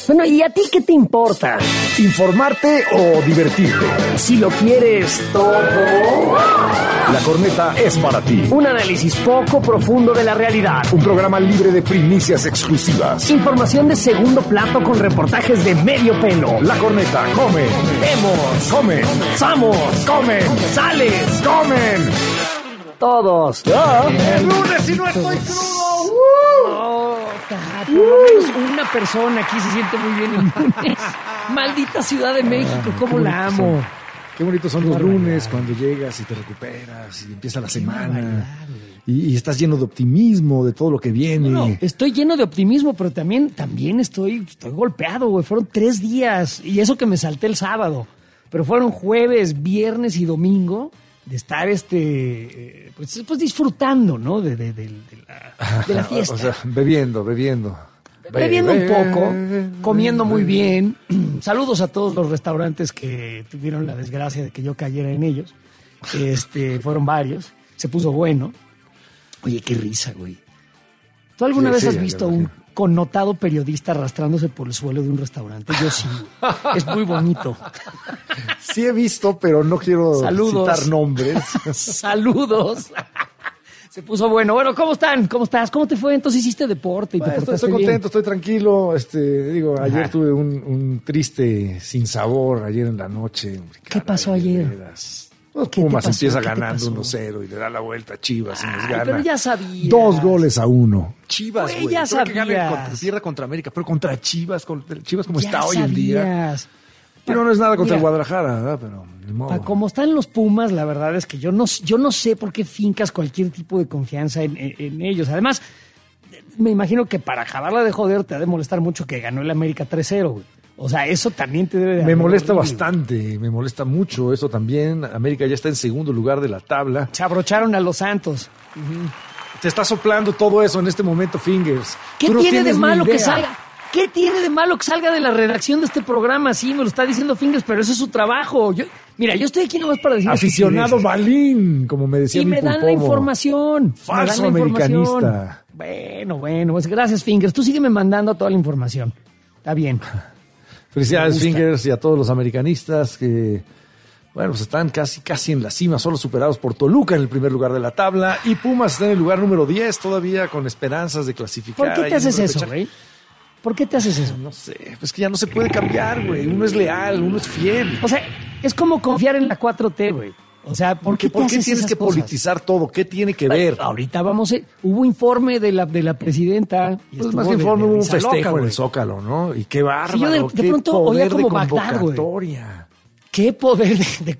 Bueno, ¿y a ti qué te importa? ¿Informarte o divertirte? Si lo quieres todo. La Corneta es para ti. Un análisis poco profundo de la realidad. Un programa libre de primicias exclusivas. Información de segundo plato con reportajes de medio pelo. La Corneta come. Vemos. Comen. Somos. Comen. Sales. Comen. Todos. El lunes y no estoy crudo. Por lo menos una persona aquí se siente muy bien el lunes. Maldita Ciudad de México, cómo la amo. Qué bonitos son los lunes cuando llegas y te recuperas y empieza la semana. Y estás lleno de optimismo de todo lo que viene. No, estoy lleno de optimismo, pero también estoy golpeado, güey. Fueron 3 días y eso que me salté el sábado. Pero fueron jueves, viernes y domingo de estar pues disfrutando, ¿no? De la fiesta. O sea, bebiendo un poco, comiendo muy bien. Saludos a todos los restaurantes que tuvieron la desgracia de que yo cayera en ellos. Fueron varios. Se puso bueno. Oye, qué risa, güey. ¿Tú alguna vez has visto a un connotado periodista arrastrándose por el suelo de un restaurante? Yo sí. Es muy bonito. Sí he visto, pero no quiero citar nombres. Saludos. Se puso bueno. Bueno, ¿cómo están? ¿Cómo estás? ¿Cómo te fue? Entonces hiciste deporte y te portaste estoy contento, bien. estoy tranquilo. Ayer tuve un triste sinsabor ayer en la noche. ¿Qué pasó ayer? Los Pumas empieza ganando 1-0 y le da la vuelta a Chivas y nos gana. Pero ya sabía. 2-1. Chivas, güey. Ya sabías. Pierda contra América, pero contra Chivas como ya está hoy en día. Pero no es nada contra el Guadalajara, ¿verdad? Pero ni modo. Como están los Pumas, la verdad es que yo no sé por qué fincas cualquier tipo de confianza en ellos. Además, me imagino que para acabarla de joder te ha de molestar mucho que ganó el América 3-0, güey. O sea, eso también te debe de... Me molesta bastante, me molesta mucho eso también. América ya está en segundo lugar de la tabla. Se abrocharon a los Santos. Te está soplando todo eso en este momento, Fingers. ¿Qué tiene de malo que salga? ¿Qué tiene de malo que salga de la redacción de este programa? Sí, me lo está diciendo Fingers, pero eso es su trabajo. Yo estoy aquí nomás para decir... Aficionado balín, como me decía mi me dan la información. Falso americanista. Bueno, pues gracias, Fingers. Tú sígueme mandando toda la información. Está bien. Felicidades, Fingers, y a todos los americanistas que, pues están casi en la cima, solo superados por Toluca en el primer lugar de la tabla, y Pumas está en el lugar número 10, todavía con esperanzas de clasificar. ¿Por qué te haces eso, güey? ¿Por qué te haces eso? No sé, pues que ya no se puede cambiar, güey. Uno es leal, uno es fiel. O sea, es como confiar en la 4T, güey. O sea, ¿por qué tienes que politizar todo? ¿Qué tiene que ver? Ahorita hubo informe de la presidenta. Pues más que informe, hubo un festejo en el Zócalo, ¿no? Y qué bárbaro, sí, yo de pronto oía como Bagdad, güey. Qué poder de...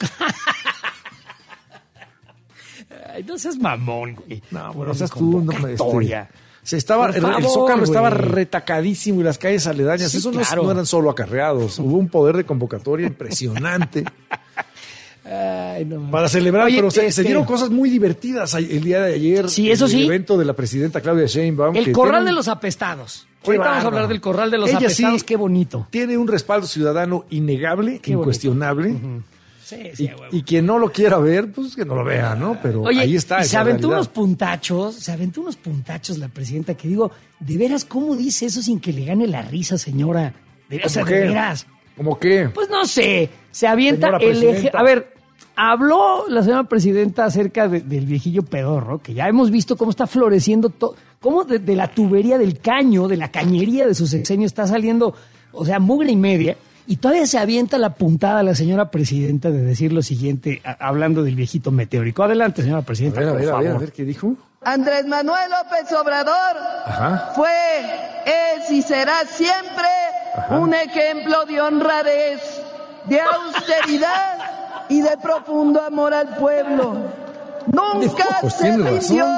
Ay, no seas mamón, güey. No, bueno, o sea, tú no me... el Zócalo estaba retacadísimo y las calles aledañas. Sí, eso no eran solo acarreados. Hubo un poder de convocatoria impresionante. Ay, no. Para celebrar. Oye, pero se dieron cosas muy divertidas el día de ayer. Sí, eso sí. El evento de la presidenta Claudia Sheinbaum. El corral de los apestados. Ahorita vamos a hablar del corral de los apestados. Qué bonito. Tiene un respaldo ciudadano innegable, incuestionable. Uh-huh. Sí, y quien no lo quiera ver, pues que no lo vea, ¿no? Pero ahí está. Se aventó unos puntachos la presidenta, que digo, de veras, ¿cómo dice eso sin que le gane la risa, señora? De veras. ¿Cómo qué? Pues no sé, se avienta el eje. A ver, habló la señora presidenta acerca del viejillo pedorro, que ya hemos visto cómo está floreciendo cómo de la tubería del caño, de la cañería de su sexenio está saliendo, o sea, mugre y media. Y todavía se avienta la puntada a la señora presidenta de decir lo siguiente, hablando del viejito meteórico. Adelante, señora presidenta, por favor. A ver, ¿qué dijo? Andrés Manuel López Obrador fue, es y será siempre un ejemplo de honradez, de austeridad y de profundo amor al pueblo. Nunca se vendió.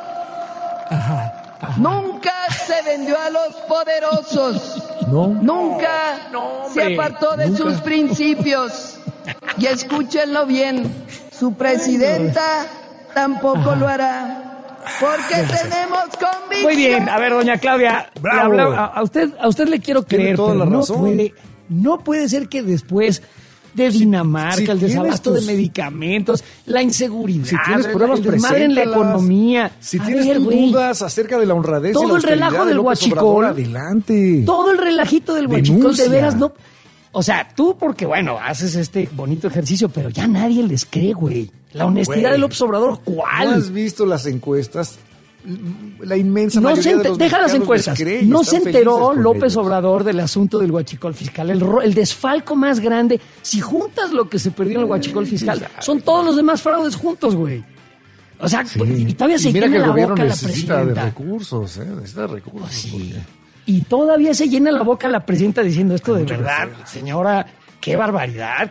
Nunca se vendió a los poderosos. Nunca se apartó de sus principios. Y escúchenlo bien, su presidenta tampoco lo hará. Porque tenemos convicción. Muy bien, a ver, doña Claudia, a usted le quiero creer, toda pero la razón. no puede ser que después de Dinamarca, el desabasto de medicamentos, la inseguridad, si tienes pruebas, el desmadre en la economía. Si tienes dudas acerca de la honradez, todo el relajo del huachicol, adelante. Todo el relajito del huachicol, de veras, no. O sea, tú porque, bueno, haces este bonito ejercicio, pero ya nadie les cree, güey. La honestidad del López Obrador, ¿cuál? ¿No has visto las encuestas? La inmensa mayoría de los deja las encuestas. No se enteró López ellos. Obrador del asunto del huachicol fiscal, el desfalco más grande. Si juntas lo que se perdió en el huachicol fiscal, son todos los demás fraudes juntos, güey. O sea, y todavía se llena la boca la presidenta. Necesita recursos. Sí. Y todavía se llena la boca la presidenta diciendo esto de verdad, señora, qué barbaridad,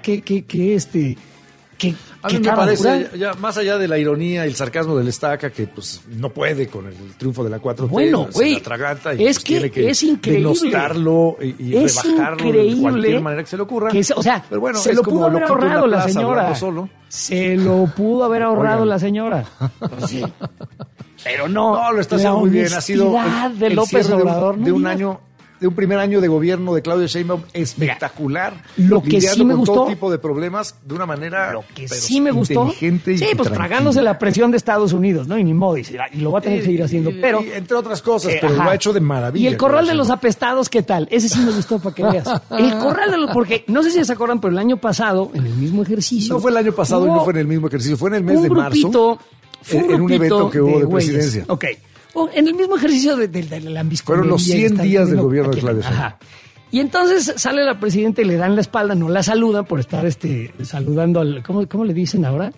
a mí me parece, ya, más allá de la ironía y el sarcasmo del Estaca, que pues no puede con el triunfo de la 4T, bueno, güey, la atraganta y es pues, que tiene que es increíble denostarlo y rebajarlo de cualquier manera que se le ocurra. O sea, pero bueno, se lo pudo haber ahorrado la señora. Se lo pudo haber ahorrado la señora. Sí. Pero no, lo está haciendo muy bien. Ha sido de López Obrador de un primer año de gobierno de Claudia Sheinbaum espectacular. Lo que sí me gustó, todo tipo de problemas de una manera inteligente y pues tranquila. Tragándose la presión de Estados Unidos, ¿no? Y ni modo, y lo va a tener que seguir haciendo. Pero entre otras cosas, pero lo ha hecho de maravilla. Y el corral de los apestados, ¿qué tal? Ese sí me gustó para que veas. El corral de los, porque no sé si se acuerdan, pero el año pasado, en el mismo ejercicio. No fue el año pasado y no fue en el mismo ejercicio, fue en el mes de marzo. En un evento que hubo de presidencia. Ok. En el mismo ejercicio de la ambisconería. Fueron los 100 días del gobierno de Claudia Sheinbaum. Y entonces sale la presidenta y le dan la espalda, no la saludan por estar saludando al... ¿Cómo le dicen ahora?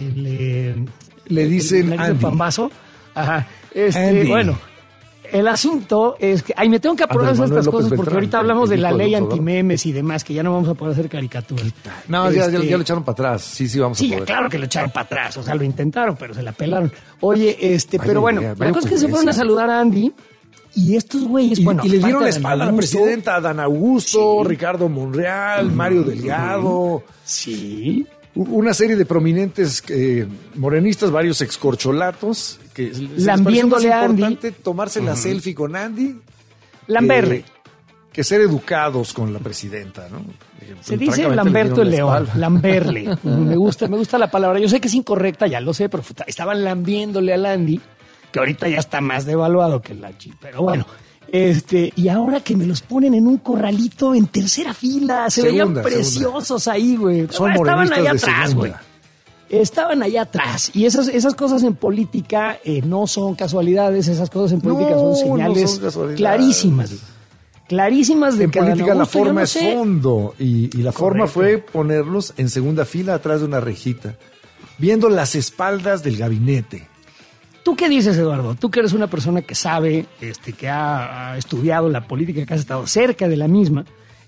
Le dicen el Andy. Pambazo. Ajá. Andy. Bueno, el asunto es que... me tengo que apurar estas cosas porque ahorita hablamos de la ley antimemes y demás, que ya no vamos a poder hacer caricaturas. No, ya lo echaron para atrás. Sí, vamos a poder. Sí, claro que lo echaron para atrás. O sea, lo intentaron, pero se la pelaron. Oye, pero bueno, la cosa es que se fueron a saludar a Andy y estos güeyes, y le dieron la espalda a la presidenta, a Dan Augusto, Ricardo Monreal, Mario Delgado. Sí. Una serie de prominentes morenistas, varios excorcholatos, que lambiéndole a Andy. Es importante tomarse la selfie con Andy. Lamberle. Que ser educados con la presidenta, ¿no? Se dice Lamberto el León, lamberle. Me gusta la palabra. Yo sé que es incorrecta, ya lo sé, pero estaban lambiéndole al Andy, que ahorita ya está más devaluado que el Andy, pero bueno. Y ahora que me los ponen en un corralito en tercera fila, se veían preciosos ahí, güey. Estaban allá atrás, güey. Estaban allá atrás. Y esas cosas en política no son casualidades, esas cosas en política son señales clarísimas. Clarísimas de en política la forma es fondo y la forma fue ponerlos en segunda fila atrás de una rejita, viendo las espaldas del gabinete. ¿Tú qué dices, Eduardo? Tú que eres una persona que sabe, que ha estudiado la política, que has estado cerca de la misma,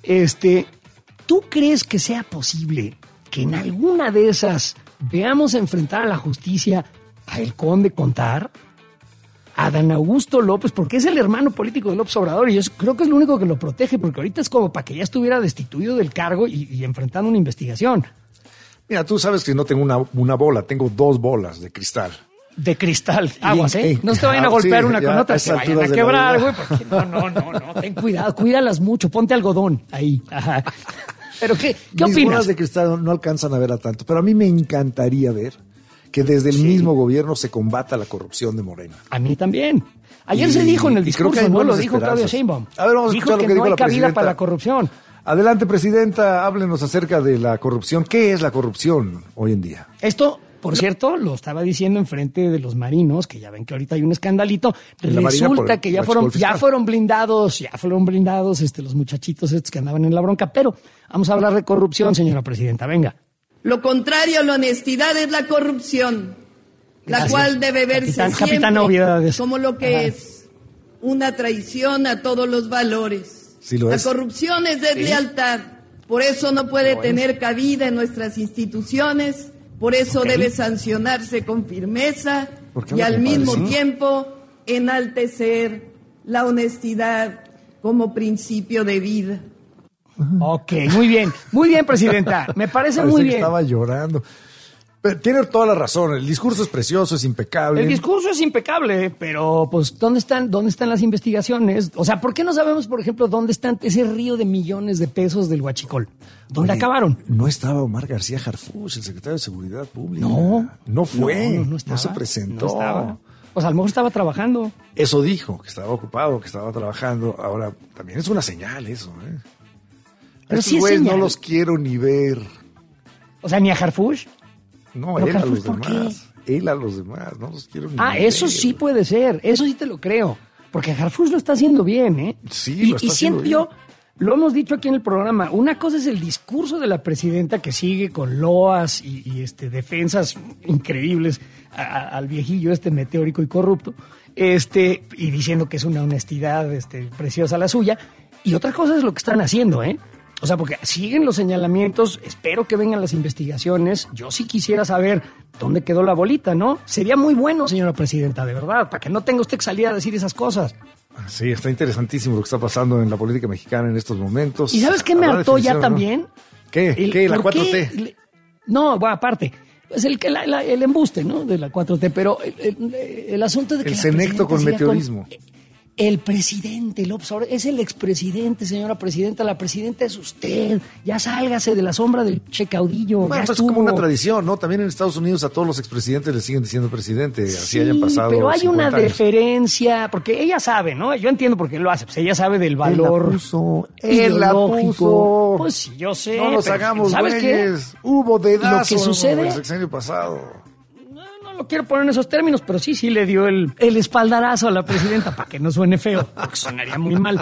¿tú crees que sea posible que en alguna de esas veamos enfrentar a la justicia a el conde Contar, a Dan Augusto López, porque es el hermano político de López Obrador y yo creo que es lo único que lo protege, porque ahorita es como para que ya estuviera destituido del cargo y enfrentando una investigación? Mira, tú sabes que no tengo una bola, tengo 2 bolas de cristal. De cristal, aguas, ¿eh? No se te vayan a golpear una con otra, se vayan a quebrar, güey, porque no, ten cuidado, cuídalas mucho, ponte algodón ahí. Ajá. Pero ¿qué opinas? Mis bolas de cristal no alcanzan a ver a tanto, pero a mí me encantaría ver que desde el mismo gobierno se combata la corrupción de Morena. A mí también. Ayer se dijo en el discurso, ¿no? Lo dijo Claudia Sheinbaum. A ver, vamos a escuchar lo que dijo la presidenta. No hay cabida para la corrupción. Adelante, presidenta, háblenos acerca de la corrupción. ¿Qué es la corrupción hoy en día? Esto, por cierto, lo estaba diciendo enfrente de los marinos, que ya ven que ahorita hay un escandalito. Resulta que ya fueron blindados los muchachitos estos que andaban en la bronca. Pero vamos a hablar de corrupción, señora presidenta, venga. Lo contrario a la honestidad es la corrupción, la cual debe verse siempre como lo que es una traición a todos los valores. Sí lo es. La corrupción es deslealtad, por eso no puede tener cabida en nuestras instituciones, por eso debe sancionarse con firmeza y al mismo tiempo enaltecer la honestidad como principio de vida. Ok, muy bien, presidenta. Me parece muy bien. Estaba llorando. Pero tiene toda la razón, el discurso es precioso, es impecable. El discurso es impecable, pero pues ¿dónde están las investigaciones? O sea, ¿por qué no sabemos, por ejemplo, dónde están ese río de millones de pesos del Huachicol? ¿Dónde acabaron? No estaba Omar García Harfuch, el secretario de Seguridad Pública. No fue, no estaba, no se presentó. No estaba. Pues a lo mejor estaba trabajando. Eso dijo, que estaba ocupado, que estaba trabajando. Ahora, también es una señal eso, ¿eh? Pero estos güeyes no los quiero ni ver. O sea, ni a Harfuch. No, él a los demás. Él a los demás, no los quiero ni ver. Eso sí puede ser, eso sí te lo creo. Porque Harfuch lo está haciendo bien, ¿eh? Sí, lo está haciendo bien. Lo hemos dicho aquí en el programa, una cosa es el discurso de la presidenta que sigue con loas y defensas increíbles al viejillo meteórico y corrupto, y diciendo que es una honestidad preciosa la suya. Y otra cosa es lo que están haciendo, ¿eh? O sea, porque siguen los señalamientos, espero que vengan las investigaciones. Yo sí quisiera saber dónde quedó la bolita, ¿no? Sería muy bueno, señora presidenta, de verdad, para que no tenga usted que salir a decir esas cosas. Sí, está interesantísimo lo que está pasando en la política mexicana en estos momentos. ¿Y sabes qué me hartó ya también? ¿Qué? ¿La 4T? No, bueno, aparte, es el embuste, ¿no? De la 4T, pero el asunto de que el senecto con meteorismo. El presidente López Obrador es el expresidente, señora presidenta. La presidenta es usted. Ya sálgase de la sombra del che caudillo. Bueno, pues es como una tradición, ¿no? También en Estados Unidos a todos los expresidentes les siguen diciendo presidente, así hayan pasado. Pero hay una años. Deferencia, porque ella sabe, ¿no? Yo entiendo por qué lo hace. Pues ella sabe del valor ideológico. Pues sí, yo sé. No nos hagamos güeyes. Hubo dedazo lo que sucede, el sexenio pasado. No quiero poner en esos términos, pero sí le dio el espaldarazo a la presidenta para que no suene feo, porque sonaría muy mal.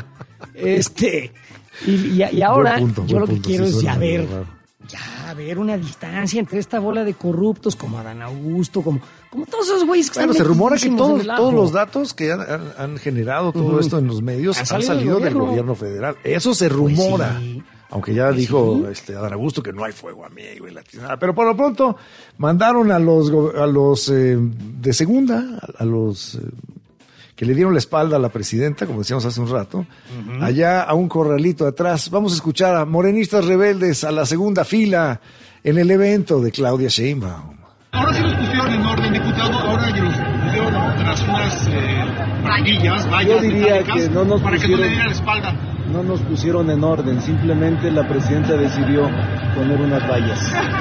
Y ahora yo lo que quiero es ya ver una distancia entre esta bola de corruptos como Adán Augusto, como todos esos güeyes que están. Se rumora que todos los datos que han generado todo esto en los medios han salido del gobierno federal. Eso se rumora. Pues sí. Aunque ya dijo Adán Augusto que no hay fuego amigo y la nada. Pero por lo pronto mandaron a los de segunda, a los que le dieron la espalda a la presidenta, como decíamos hace un rato, allá a un corralito atrás. Vamos a escuchar a morenistas rebeldes a la segunda fila en el evento de Claudia Sheinbaum. Ahora sí los pusieron en orden, diputado, ahora ya los pusieron tras unas vallas. Yo diría que no nos para pusieron, que no le dieran la espalda. No nos pusieron en orden, simplemente la presidenta decidió poner unas vallas.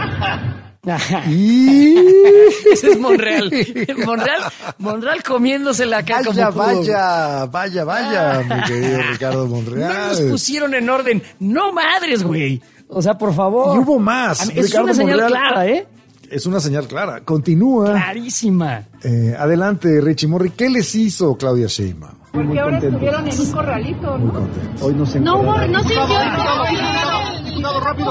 Ese es Monreal. Monreal comiéndosela acá Vaya, mi querido Ricardo Monreal. No nos pusieron en orden. No madres, güey. O sea, por favor. Y hubo más. Es una señal clara, ¿eh? Es una señal clara. Continúa. Clarísima. Adelante, Richie Morri. ¿Qué les hizo Claudia Sheinbaum? Porque ahora estuvieron en un corralito, Muy contentos. Hoy nos No sintió. Diputado, rápido.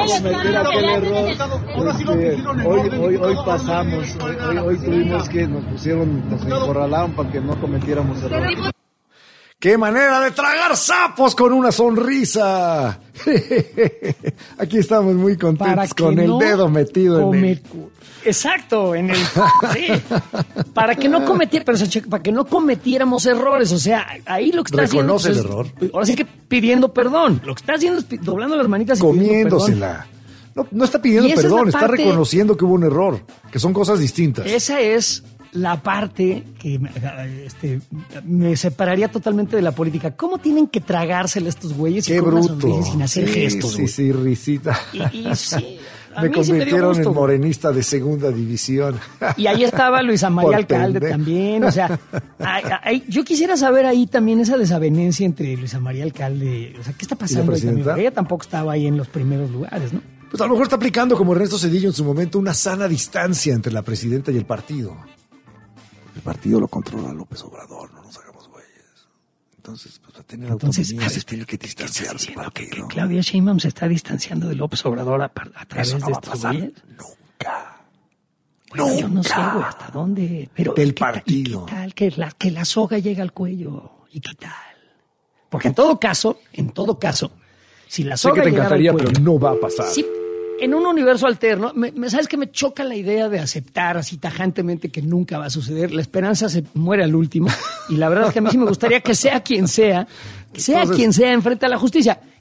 Hoy pasamos. Hoy tuvimos que nos encorralaron para que no cometiéramos errores. ¡Qué manera de tragar sapos con una sonrisa! Aquí estamos muy contentos con el dedo metido en el... Exacto, sí. Para que no cometiéramos errores, o sea, ahí lo que está haciendo... Reconoce el error. Ahora sí que pidiendo perdón. Lo que está haciendo es doblando las manitas y comiéndosela. No está pidiendo perdón, está reconociendo que hubo un error, que son cosas distintas. Esa es la parte que me separaría totalmente de la política. ¿Cómo tienen que tragársela estos güeyes? Qué bruto. Sin hacer gestos, güey. Sí, risita. Y sí... Me convirtieron en morenista de segunda división. Y ahí estaba Luisa María Alcalde también. O sea, yo quisiera saber ahí también esa desavenencia entre Luisa María Alcalde. O sea, ¿qué está pasando ahí también? Porque ella tampoco estaba ahí en los primeros lugares, ¿no? Pues a lo mejor está aplicando, como Ernesto Zedillo en su momento, una sana distancia entre la presidenta y el partido. El partido lo controla López Obrador, no nos hagamos güeyes. Entonces, pues, para tener autonomía se tiene que distanciarse. Que Claudia Sheinbaum se está distanciando de López Obrador a través de estos güeyes. Nunca. Bueno, yo no sé, güey, hasta dónde. Pero del partido. ¿Qué tal? Que la soga llega al cuello. ¿Y qué tal? Porque en todo caso, si la soga llega al cuello... Sé que te encantaría, pero no va a pasar. Sí, en un universo alterno, ¿sabes qué? Me choca la idea de aceptar así tajantemente que nunca va a suceder. La esperanza se muere al último. Y la verdad es que a mí sí me gustaría que sea quien sea, quien sea enfrente a la justicia.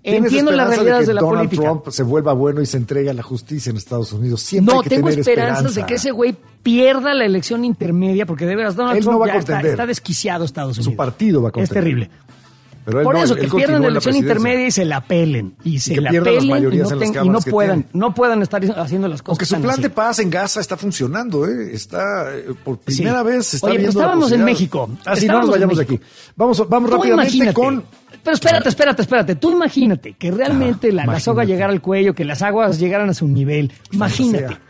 Entiendo las realidades de la Donald política. Trump se vuelva bueno y se entregue a la justicia en Estados Unidos. Siempre No, hay que tengo tener esperanzas esperanza. de que ese güey pierda la elección intermedia, porque de veras Donald Él no Trump va a ya está contender. desquiciado Estados Unidos. Su partido va a Es contender. terrible. Pero él Por no, eso, él que continúa pierdan la en elección presidencia. intermedia y se la pelen. Y se que la pierdan las pelen y mayorías en las cámaras que tienen. no puedan estar haciendo las cosas. Aunque su tan plan así. de paz en Gaza está funcionando, ¿eh? Está, por primera Sí. vez, se está Oye, pero viendo la estábamos en posibilidad. México. Ah, sí, no nos Estábamos en vayamos de México. aquí. Vamos Tú rápidamente imagínate. con... Pero espérate. Tú imagínate que realmente la soga llegara al cuello, que las aguas llegaran a su nivel. Imagínate. sea.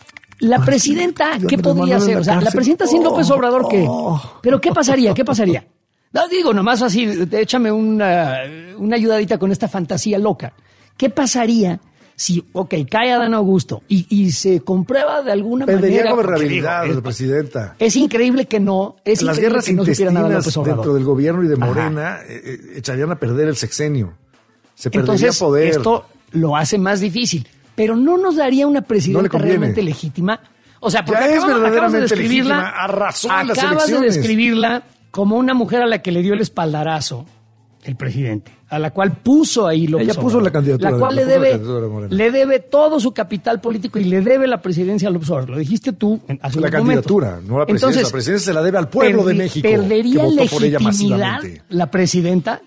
La presidenta, Yo ¿qué me podría mandaron hacer? a O sea, la cárcel. presidenta sin López Obrador, ¿qué? ¿Pero qué pasaría? No, digo, nomás así, échame una ayudadita con esta fantasía loca. ¿Qué pasaría si, cae Adán Augusto y se comprueba de alguna Perdería manera... gobernabilidad porque, la presidenta. Es increíble que no. Es Las increíble guerras que no supieran nada de intestinas López Obrador. dentro del gobierno y de Ajá. Morena echarían a perder el sexenio. Se perdería Entonces, poder. esto lo hace más difícil. Pero no nos daría una No le presidenta conviene. realmente legítima. O sea, porque Ya es acabas de verdaderamente describirla, legítima. Arrasó en las acabas de elecciones. describirla como una mujer a la que le dio el espaldarazo el presidente, a la cual puso ahí López Ella puso Obrador, la candidatura, la cual puso la candidatura de Morena. le debe todo su capital político y le debe la presidencia a López Obrador. Lo dijiste tú hace La unos candidatura, momentos. no la presidencia. Entonces, La presidencia se la debe al pueblo de México, que ¿perdería votó por ella legitimidad masivamente. la presidenta?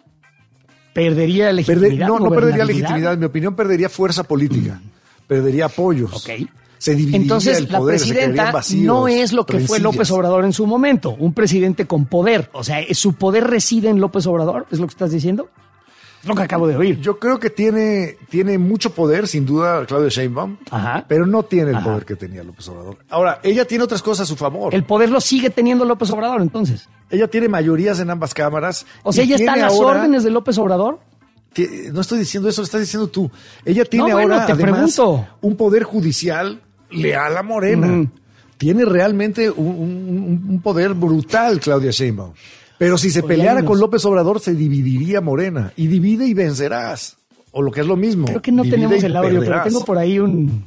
¿Perdería legitimidad? No perdería gobernabilidad? legitimidad. En mi opinión, perdería fuerza política. Perdería apoyos. Ok. Se dividiría Entonces, el la poder, se presidenta crearían vacíos, no es lo que fue rencillas. López Obrador en su momento, un presidente con poder. O sea, ¿su poder reside en López Obrador? ¿Es lo que estás diciendo? Es lo que acabo de oír. Yo creo que tiene mucho poder, sin duda, Claudia Sheinbaum, Ajá. pero no tiene el Ajá. poder que tenía López Obrador. Ahora, ella tiene otras cosas a su favor. El poder lo sigue teniendo López Obrador, entonces. Ella tiene mayorías en ambas cámaras. O sea, y ¿ella está a tiene las ahora- órdenes de López Obrador? No estoy diciendo eso, lo estás diciendo tú. Ella tiene No, bueno, ahora, te además, pregunto. un poder judicial leal a Morena. Mm. Tiene realmente un poder brutal, Claudia Sheinbaum. Pero si se peleara Oye, con nos- López Obrador, se dividiría Morena. Y divide y vencerás. O lo que es lo mismo. Creo que no divide tenemos y el audio, pero perderás. tengo por ahí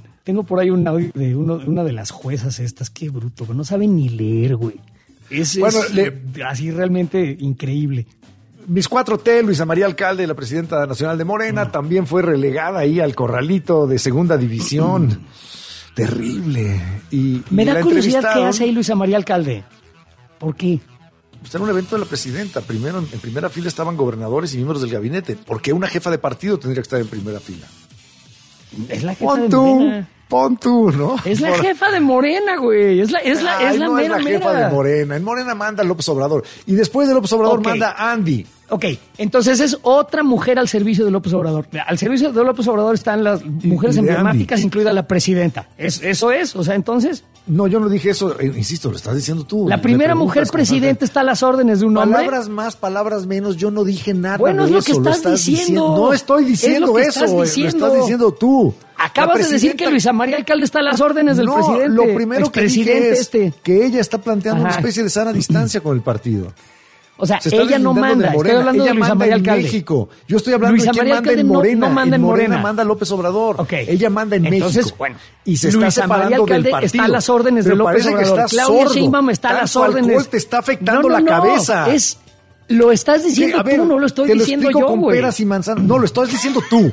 un audio de una de las juezas estas. Qué bruto, no saben ni leer, güey. Es así realmente increíble. Mis 4T, Luisa María Alcalde, la presidenta nacional de Morena, también fue relegada ahí al corralito de segunda división. Terrible. Y Me da la curiosidad qué entrevistaron, hace ahí Luisa María Alcalde. ¿Por qué? pues, en un evento de la presidenta. Primero, en primera fila estaban gobernadores y miembros del gabinete. ¿Por qué una jefa de partido tendría que estar en primera fila? Es la jefa de Morena. Pon tú, ¿no? Es la jefa de Morena, güey. Es la Ay, no mera, es la jefa mera. de Morena. En Morena manda López Obrador. Y después de López Obrador Ok. manda Andy. Ok, entonces es otra mujer al servicio de López Obrador. Al servicio de López Obrador están las mujeres y de emblemáticas, Andy. incluida la presidenta. ¿Eso es? O sea, entonces, No, yo no dije eso. Insisto, lo estás diciendo tú. la Me primera preguntas mujer presidente constantemente. está a las órdenes de un hombre. Palabras más, palabras menos, yo no dije nada Bueno, de es lo eso. que estás diciendo. No estoy Es diciendo lo que eso, estás lo diciendo. estás diciendo tú. Acabas La de decir que presidenta- Luisa María Alcalde está a las órdenes del No, presidente. lo primero que dije Expresidente es que ella está planteando una Ajá. especie de sana distancia con el partido. O sea, Se está ella no deslindando manda. de Estoy Morena. hablando Ella de Luisa manda María en Alcalde. México. Yo estoy hablando Luisa de quién María manda Alcalde en no- Morena. no manda en Morena. manda López Obrador. Ok. Ella manda en Entonces, México. bueno, y se Luisa está separando María Alcalde del partido. está a las órdenes de Pero López parece que Obrador. estás Claudia sordo. Sheinbaum está a las Tanto alcohol órdenes. te está afectando No, la cabeza. Lo estás diciendo Sí, a ver, tú, no lo estoy te diciendo explico yo, con güey. peras y manzanas. No, lo estás diciendo tú.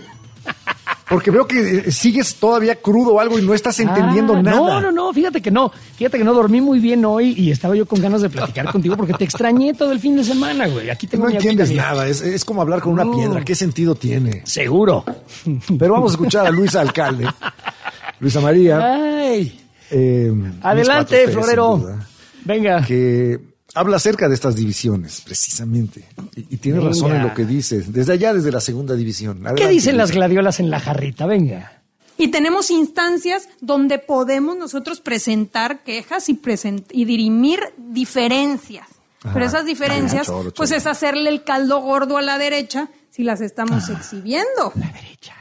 Porque veo que sigues todavía crudo o algo y no estás entendiendo nada. No, fíjate que no. Fíjate que no dormí muy bien hoy y estaba yo con ganas de platicar contigo porque te extrañé todo el fin de semana, güey. Aquí tengo No mi entiendes agüita, nada, es como hablar con una No. piedra. ¿Qué sentido tiene? Seguro. Pero vamos a escuchar a Luisa Alcalde. Luisa María. Ay. mis Adelante, 4T, Florero. sin duda, Venga. que habla acerca de estas divisiones, precisamente. Y tiene Venga. razón en lo que dice. Desde allá, desde la segunda división. ¿Qué Adelante, dicen las Luisa. gladiolas en la jarrita? Venga. Y tenemos instancias donde podemos nosotros presentar quejas y dirimir diferencias. Ajá. Pero esas diferencias, Choro. pues es hacerle el caldo gordo a la derecha si las estamos exhibiendo. La derecha.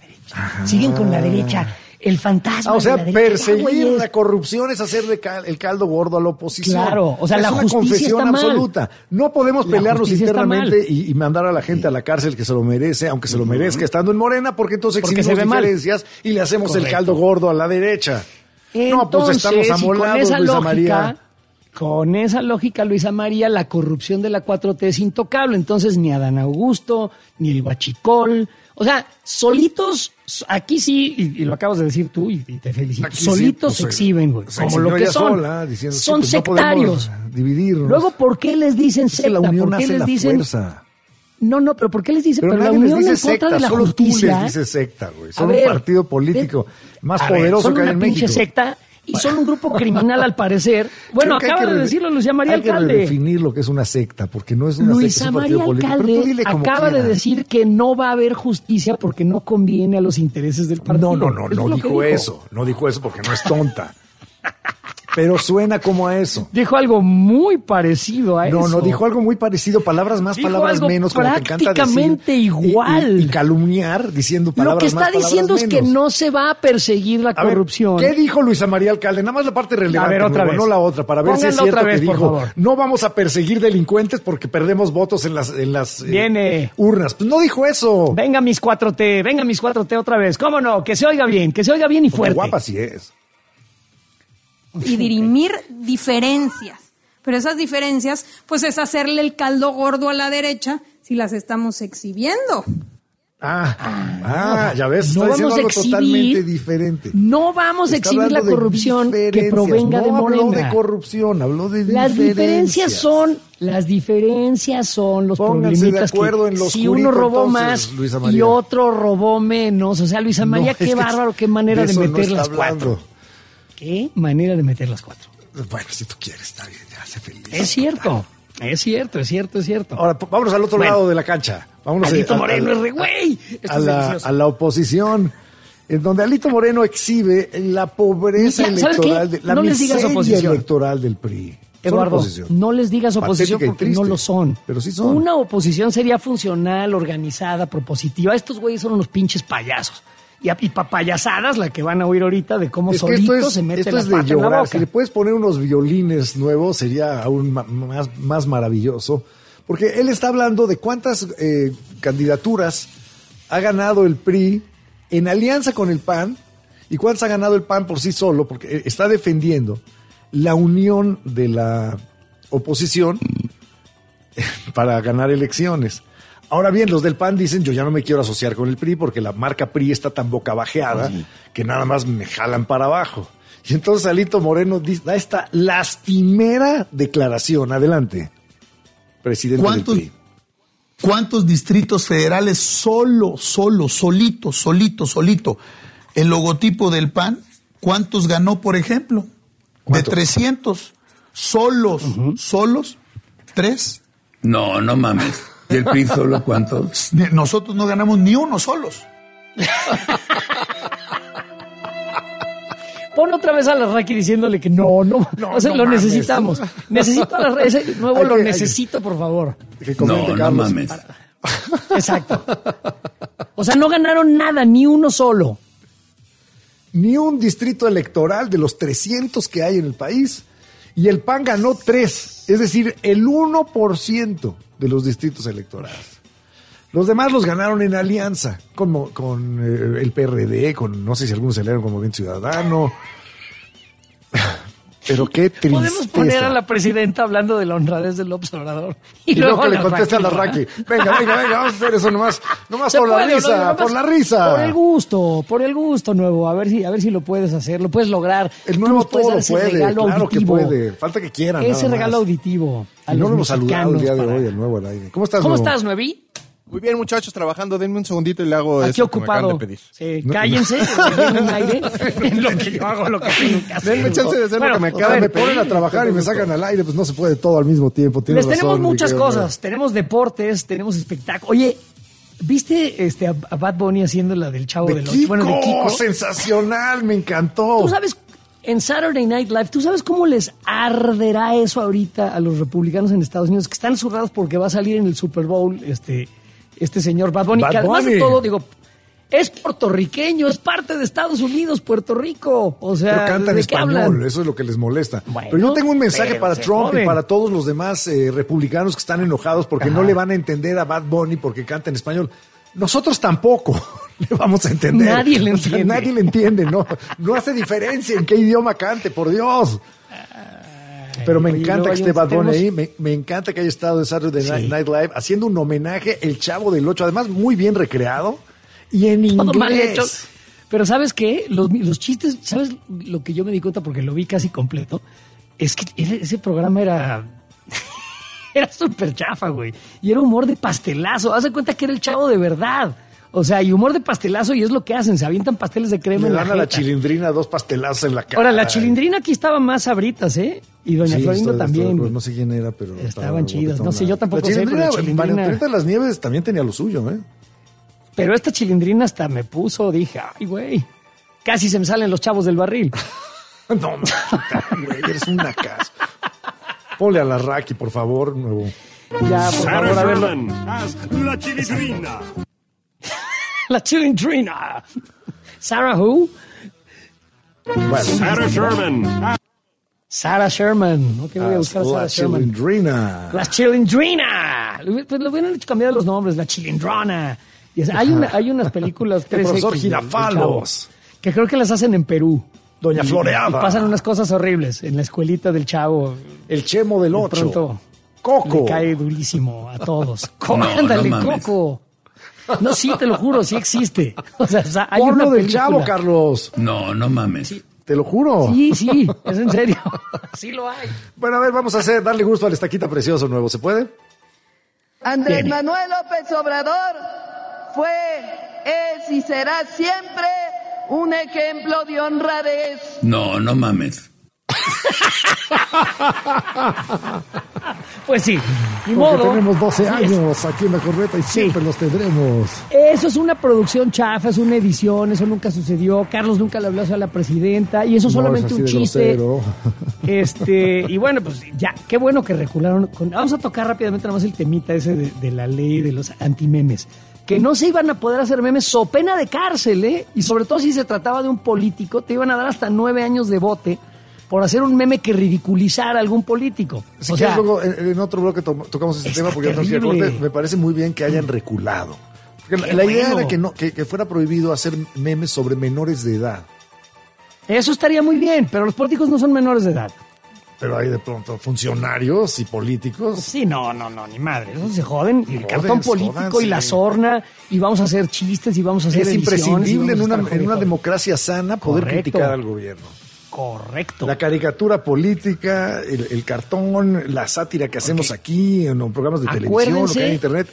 Siguen con la derecha. El fantasma. O sea, de la derecha. perseguir güeyes. la corrupción es hacerle el caldo gordo a la oposición. Claro, o sea, es la una justicia confesión está mal. absoluta. No podemos La pelearnos justicia está internamente mal. y mandar a la gente a la cárcel que se lo merece, aunque se lo merezca estando en Morena, porque entonces Porque exhibimos se ve mal. diferencias y le hacemos Correcto. el caldo gordo a la derecha. Entonces, no, pues estamos y amolados, con esa Luisa lógica, María. con esa lógica, Luisa María, la corrupción de la 4T es intocable. Entonces, ni Adán Augusto, ni el Huachicol, o sea, solitos, aquí sí, y lo acabas de decir tú, y te felicito, Aquí solitos sí, pues, se exhiben, güey, como lo que son. Sola, diciendo, son pues, sectarios. No dividirnos. Luego, ¿por qué les dicen secta? La unión ¿Por qué hace les la dicen fuerza. No, pero ¿por qué les dicen? Pero la nadie unión les en dice contra secta, de la solo justicia. tú les dices secta, güey. Son un partido político más poderoso que hay en México. Son una pinche secta y son un grupo criminal al parecer. Bueno, acaba de decirlo Luisa María Alcalde. Hay que definir lo que es una secta, porque no es una secta, es un partido político. Luisa María Alcalde acaba de decir que no va a haber justicia porque no conviene a los intereses del partido. No dijo eso. No dijo eso porque no es tonta. Pero suena como a eso. Dijo algo muy parecido a eso. No, dijo algo muy parecido. Palabras más, dijo palabras menos. Como te encanta decir. Prácticamente igual. Y calumniar diciendo palabras más, palabras menos. Lo que está diciendo es que no se va a perseguir la corrupción. ¿Qué dijo Luisa María Alcalde? Nada más la parte relevante. A ver, otra vez. No la otra, para ver si es cierto que dijo. No vamos a perseguir delincuentes porque perdemos votos en las urnas. Pues no dijo eso. Venga mis 4T otra vez. ¿Cómo no? Que se oiga bien y fuerte. Qué guapa sí es. Y dirimir diferencias. Pero esas diferencias, pues es hacerle el caldo gordo a la derecha si las estamos exhibiendo. Ya ves, está diciendo algo totalmente diferente. No vamos a exhibir la corrupción que provenga de Morena. No habló de corrupción, habló de Las diferencias son los problemitas que si uno robó más y otro robó menos. O sea, Luisa María, qué bárbaro, qué manera de meter las cuatro. ¿Qué manera de meter las cuatro? Bueno, si tú quieres, está bien, ya sé feliz. Es cierto. Es cierto. Ahora, vámonos al otro lado de la cancha. Vámonos Alito Moreno es re güey. A la oposición, en donde Alito Moreno exhibe la pobreza electoral, la miseria electoral del PRI. Eduardo, no les digas oposición porque no lo son. Pero sí son. Una oposición sería funcional, organizada, propositiva. Estos güeyes son unos pinches payasos. Y payasadas la que van a oír ahorita de cómo solitos se meten las patas en la boca. Si le puedes poner unos violines nuevos sería aún más maravilloso, porque él está hablando de cuántas candidaturas ha ganado el PRI en alianza con el PAN y cuántas ha ganado el PAN por sí solo, porque está defendiendo la unión de la oposición para ganar elecciones. Ahora bien, los del PAN dicen, yo ya no me quiero asociar con el PRI porque la marca PRI está tan bocabajeada que nada más me jalan para abajo. Y entonces Alito Moreno da esta lastimera declaración. Adelante, presidente del PRI. ¿Cuántos distritos federales solito? El logotipo del PAN, ¿cuántos ganó, por ejemplo? ¿Cuánto? De 300. Solos, 3. No mames. ¿Y el PRI solo cuántos? Nosotros no ganamos ni uno solos. Pon otra vez a Larraqui diciéndole que no, o sea, lo mames. Necesitamos. Necesito a Larraqui, ese nuevo lo necesito, por favor. No mames. Exacto. O sea, no ganaron nada, ni uno solo. Ni un distrito electoral de los 300 que hay en el país. Y el PAN ganó 3, es decir, el 1% de los distritos electorales. Los demás los ganaron en alianza con el PRD, no sé si algunos se salieron con Movimiento Ciudadano. Pero qué tristeza. Podemos poner a la presidenta hablando de la honradez del observador. Y luego que le conteste a Larraqui. Venga, vamos a hacer eso nomás por la risa, por la risa. Por el gusto nuevo. A ver si lo puedes hacer, lo puedes lograr. El nuevo todo lo puede, claro auditivo. Que puede. Falta que quieran. Ese regalo auditivo. Y no lo hemos saludado el día de hoy, el nuevo al aire. ¿Cómo estás, Nuevi? Muy bien, muchachos, trabajando. Denme un segundito y le hago eso ocupado. que me acaban de pedir. Sí, cállense, en aire, en lo que yo hago, lo que tengo que hacer. Denme chance de hacer lo que me acaban de pedir. Me ponen a trabar y me sacan al aire, pues no se puede todo al mismo tiempo. Les tenemos muchas cosas. Tenemos deportes, tenemos espectáculos. Oye, ¿viste a Bad Bunny haciendo la del Chavo del Ocho? Bueno, de Kiko. Sensacional, me encantó. Tú sabes, en Saturday Night Live, ¿tú sabes cómo les arderá eso ahorita a los republicanos en Estados Unidos? Que están zurrados porque va a salir en el Super Bowl este señor Bad Bunny, que además de todo, es puertorriqueño, es parte de Estados Unidos, Puerto Rico. O sea, pero canta en español, eso es lo que les molesta. Bueno, pero yo tengo un mensaje para Trump y para todos los demás republicanos que están enojados porque no le van a entender a Bad Bunny porque canta en español. Nosotros tampoco le vamos a entender. Nadie le entiende. Nadie le entiende, no hace diferencia en qué idioma cante, por Dios. Pero me encanta que esté Bad Bunny ahí, me encanta que haya estado en Saturday Night Live haciendo un homenaje, El Chavo del Ocho, además muy bien recreado y en inglés. Pero ¿sabes qué? Los chistes, ¿sabes lo que yo me di cuenta porque lo vi casi completo? Es que ese programa era súper chafa, güey. Y era humor de pastelazo. Haz de cuenta que era El Chavo de verdad. O sea, y humor de pastelazo, y es lo que hacen, se avientan pasteles de crema Le en la dan a la Chilindrina 2 pastelazos en la cara. Ahora, la Chilindrina aquí estaba más sabritas, ¿eh? Y Doña Florinda también. No sé quién era, pero... Estaban chidas. No sé, yo tampoco sé. La Chilindrina de las Nieves también tenía lo suyo, ¿eh? Pero esta Chilindrina hasta me puso, dije, ay, güey, casi se me salen los chavos del barril. No, güey, eres una casa. Ponle a la Raki, por favor, nuevo. Ya, por favor, a verlo. La Chilindrina. La Chilindrina. ¿Sarah who? Bueno, Sarah Sherman. Sarah Sherman. Ok, voy a buscar a Sarah Sherman. Chilindrina. La Chilindrina. Pues lo hubieran hecho cambiar los nombres, la Chilindrona. Hay unas películas... El profesor Girafalos. Que creo que las hacen en Perú. Doña Floreada. Y pasan unas cosas horribles en la escuelita del Chavo. El Chemo del Ocho. Pronto Coco. Le cae durísimo a todos. Ándale, Coco. No, sí, te lo juro, sí existe. O sea, hay Porno una del película. Chavo, Carlos. No mames. Sí. Te lo juro. Sí, es en serio. Sí lo hay. Bueno, a ver, vamos a darle gusto al estaquita precioso nuevo. ¿Se puede? Andrés Manuel López Obrador fue, es y será siempre un ejemplo de honradez. No mames. Pues sí, ni Porque modo. tenemos 12 años aquí en La Corneta y siempre los tendremos. Eso es una producción chafa, es una edición, eso nunca sucedió. Carlos nunca le habló a la presidenta y eso solamente un chiste. Y bueno, pues ya, qué bueno que recularon. Vamos a tocar rápidamente nada más el temita ese de la ley de los antimemes. Que no se iban a poder hacer memes so pena de cárcel, ¿eh? Y sobre todo si se trataba de un político, te iban a dar hasta 9 años de bote por hacer un meme que ridiculizara a algún político. Si quieres, luego en otro bloque tocamos ese tema, porque me parece muy bien que hayan reculado. Porque la idea era que fuera prohibido hacer memes sobre menores de edad. Eso estaría muy bien, pero los políticos no son menores de edad. Pero hay de pronto funcionarios y políticos. Sí, no, ni madre. Esos se joden. Y el cartón político y la sorna. Y vamos a hacer chistes y vamos a hacer ediciones. Es imprescindible en una democracia sana poder criticar al gobierno. Correcto. La caricatura política, el cartón, la sátira que hacemos aquí en los programas de televisión, lo que hay en internet,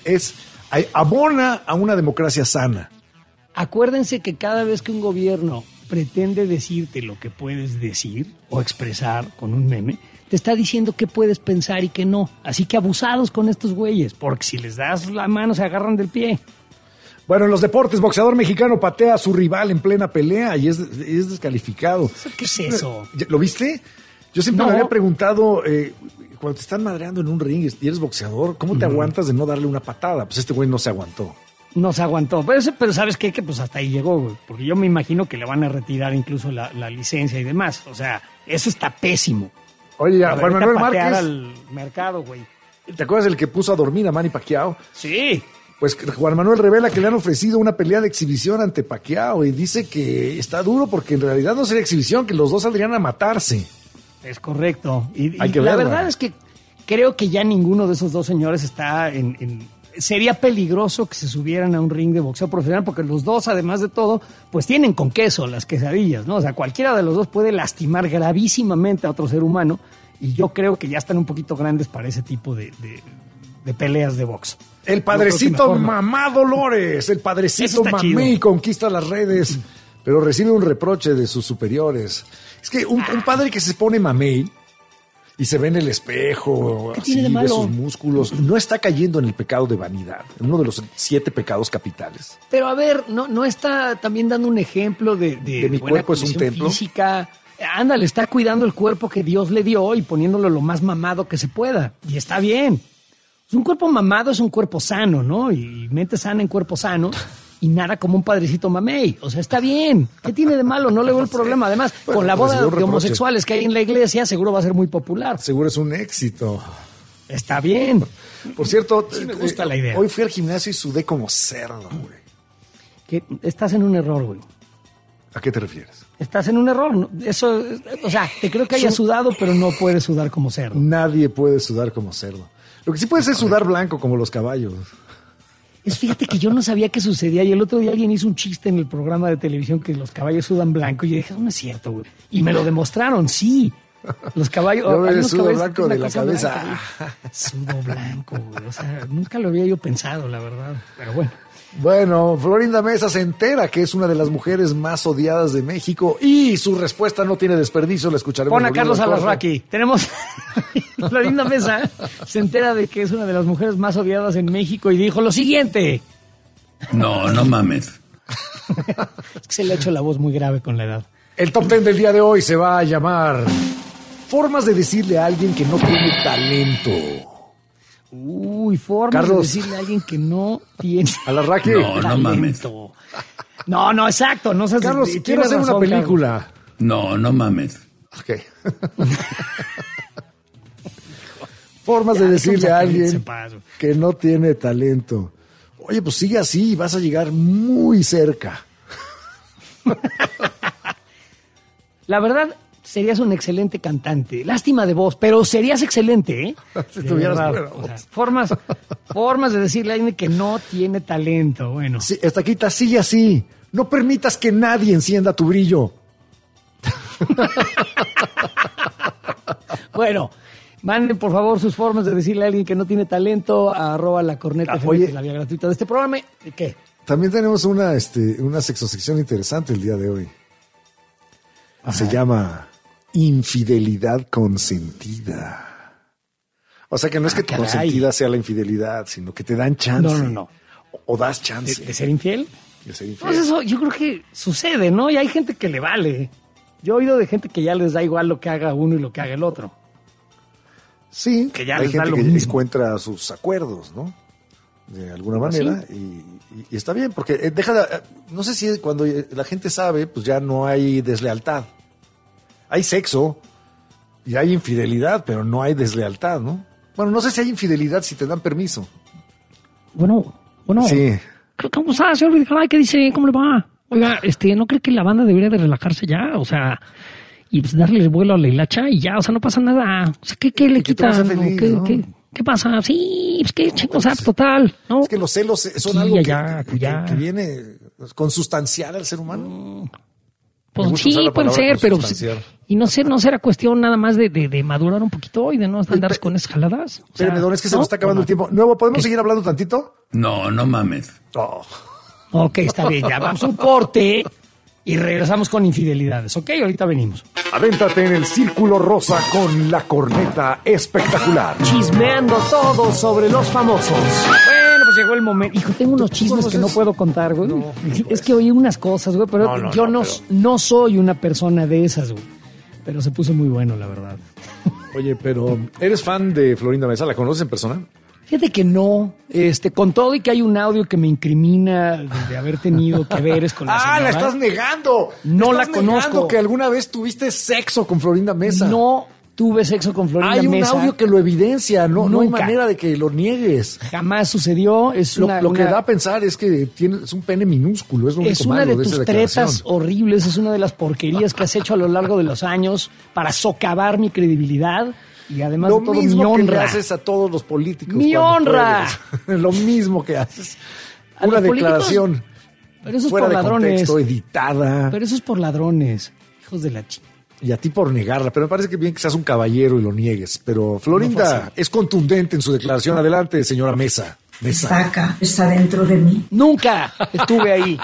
abona a una democracia sana. Acuérdense que cada vez que un gobierno pretende decirte lo que puedes decir o expresar con un meme, te está diciendo qué puedes pensar y qué no. Así que abusados con estos güeyes, porque si les das la mano se agarran del pie. Bueno, en los deportes, boxeador mexicano patea a su rival en plena pelea y es descalificado. ¿Qué es eso? ¿Lo viste? Yo siempre me había preguntado, cuando te están madreando en un ring y eres boxeador, ¿cómo te aguantas de no darle una patada? Pues este güey no se aguantó. No se aguantó. Pero ¿sabes qué? Que pues hasta ahí llegó, güey. Porque yo me imagino que le van a retirar incluso la licencia y demás. O sea, eso está pésimo. Oye, Juan Manuel Márquez. Al mercado, güey. ¿Te acuerdas del que puso a dormir a Manny Pacquiao? Sí. Pues Juan Manuel revela que le han ofrecido una pelea de exhibición ante Pacquiao y dice que está duro porque en realidad no sería exhibición, que los dos saldrían a matarse. Es correcto. Y hay que la verdad es que creo que ya ninguno de esos dos señores está sería peligroso que se subieran a un ring de boxeo profesional porque los dos, además de todo, pues tienen con queso las quesadillas, ¿no? O sea, cualquiera de los dos puede lastimar gravísimamente a otro ser humano y yo creo que ya están un poquito grandes para ese tipo de peleas de box. El padrecito Mamá Dolores, el padrecito Mamey conquista las redes, pero recibe un reproche de sus superiores. Es que un padre que se pone mamey y se ve en el espejo, así, ve sus músculos, no está cayendo en el pecado de vanidad, en uno de los 7 pecados capitales. Pero a ver, no está también dando un ejemplo de mi cuerpo es un templo física. Ándale, está cuidando el cuerpo que Dios le dio y poniéndolo lo más mamado que se pueda. Y está bien. Un cuerpo mamado es un cuerpo sano, ¿no? Y mente sana en cuerpo sano. Y nada como un padrecito mamey. O sea, está bien. ¿Qué tiene de malo? No le veo el problema. Además, bueno, con la boda de homosexuales que hay en la iglesia, seguro va a ser muy popular. Seguro es un éxito. Está bien. Por cierto, sí me gusta la idea. Hoy fui al gimnasio y sudé como cerdo, güey. Que estás en un error, güey. ¿A qué te refieres? Estás en un error. ¿No? Eso, o sea, te creo que haya sudado, pero no puedes sudar como cerdo. Nadie puede sudar como cerdo. Lo que sí puede es sudar blanco como los caballos. Fíjate que yo no sabía qué sucedía y el otro día alguien hizo un chiste en el programa de televisión que los caballos sudan blanco y yo dije, no es cierto, güey. Y me lo demostraron, sí. Los caballos... Yo veo sudo blanco de la cabeza. Blanca, sudo blanco, güey. O sea, nunca lo había yo pensado, la verdad. Pero bueno. Bueno, Florinda Mesa se entera que es una de las mujeres más odiadas de México y su respuesta no tiene desperdicio, la escucharemos. Pon a Carlos Alarraqui. Tenemos Florinda Mesa se entera de que es una de las mujeres más odiadas en México y dijo lo siguiente. No mames. Es que se le ha hecho la voz muy grave con la edad. El top 10 del día de hoy se va a llamar Formas de decirle a alguien que no tiene talento. Uy, formas de decirle a alguien que no tiene Alarraqui. No mames. No, exacto. No sé. Carlos, quiero hacer una película. Carlos. No mames. Ok. Formas de decirle a alguien que no tiene talento. Oye, pues sigue así y vas a llegar muy cerca. La verdad, serías un excelente cantante. Lástima de voz, pero serías excelente, ¿eh? Si tuvieras buena voz. O sea, formas de decirle a alguien que no tiene talento. Bueno. Sí, Estaquita, sigue así. No permitas que nadie encienda tu brillo. Bueno, manden por favor sus formas de decirle a alguien que no tiene talento a @lacorneta, oye, la vía gratuita de este programa. ¿Qué? También tenemos una sexosección interesante el día de hoy. Ajá. Se llama Infidelidad Consentida. O sea que no es que tu consentida sea la infidelidad, sino que te dan chance. No. O das chance. ¿De ser infiel? De ser infiel. Pues eso yo creo que sucede, ¿no? Y hay gente que le vale. Yo he oído de gente que ya les da igual lo que haga uno y lo que haga el otro. Sí, que ya hay les da gente lo que mismo. encuentra sus acuerdos, ¿no? De alguna manera. ¿Sí? Y está bien, porque no sé si cuando la gente sabe, pues ya no hay deslealtad. Hay sexo y hay infidelidad, pero no hay deslealtad, ¿no? Bueno, no sé si hay infidelidad si te dan permiso. Bueno. Sí. ¿Cómo está, señor Vidal? ¿Qué dice? ¿Cómo le va? Oiga, ¿no cree que la banda debería de relajarse ya? O sea, y pues darle el vuelo a la hilacha y ya, o sea, no pasa nada. O sea, ¿qué le quita? Feliz, ¿no? ¿Qué pasa? Sí, pues qué o sea, total, ¿no? Es que los celos son sí, algo que viene consubstancial al ser humano. Pues sí, puede ser, pero y no será cuestión nada más de madurar un poquito y de no andar con escaladas. Espérame, don, es que se nos está acabando el tiempo. Nuevo, ¿podemos seguir hablando tantito? No mames. Oh. Ok, está bien, ya vamos a un corte y regresamos con infidelidades. Ok, ahorita venimos. Avéntate en el círculo rosa con la corneta espectacular. Chismeando todo sobre los famosos. Bueno, pues llegó el momento. Hijo, tengo unos chismes que no puedo contar, güey. No, es que oí unas cosas, güey, pero yo no soy una persona de esas, güey. Pero se puso muy bueno, la verdad. Oye, pero ¿eres fan de Florinda Mesa? ¿La conoces en persona? Fíjate que no, con todo y que hay un audio que me incrimina de haber tenido que veres con la señora. ¡Ah, la estás negando! No la conozco. conozco. Que alguna vez tuviste sexo con Florinda Mesa. No tuve sexo con Florinda Mesa. Hay un audio que lo evidencia, no hay manera de que lo niegues. Jamás sucedió. Lo que da a pensar es que es un pene minúsculo, es lo único malo de esa declaración. Es una de tus tretas horribles, es una de las porquerías que has hecho a lo largo de los años para socavar mi credibilidad. Y además lo de todo, mismo mi que le haces a todos los políticos. ¡Mi honra! Lo mismo que haces. Una declaración pero eso es fuera por de ladrones. Contexto, editada. Pero eso es por ladrones, hijos de la chica. Y a ti por negarla. Pero me parece que bien que seas un caballero y lo niegues. Pero Florinda es contundente en su declaración. Adelante, señora Mesa. Estaca está dentro de mí. Nunca estuve ahí.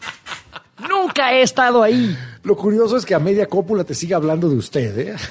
Nunca he estado ahí. Lo curioso es que a media cópula te siga hablando de usted, ¿eh?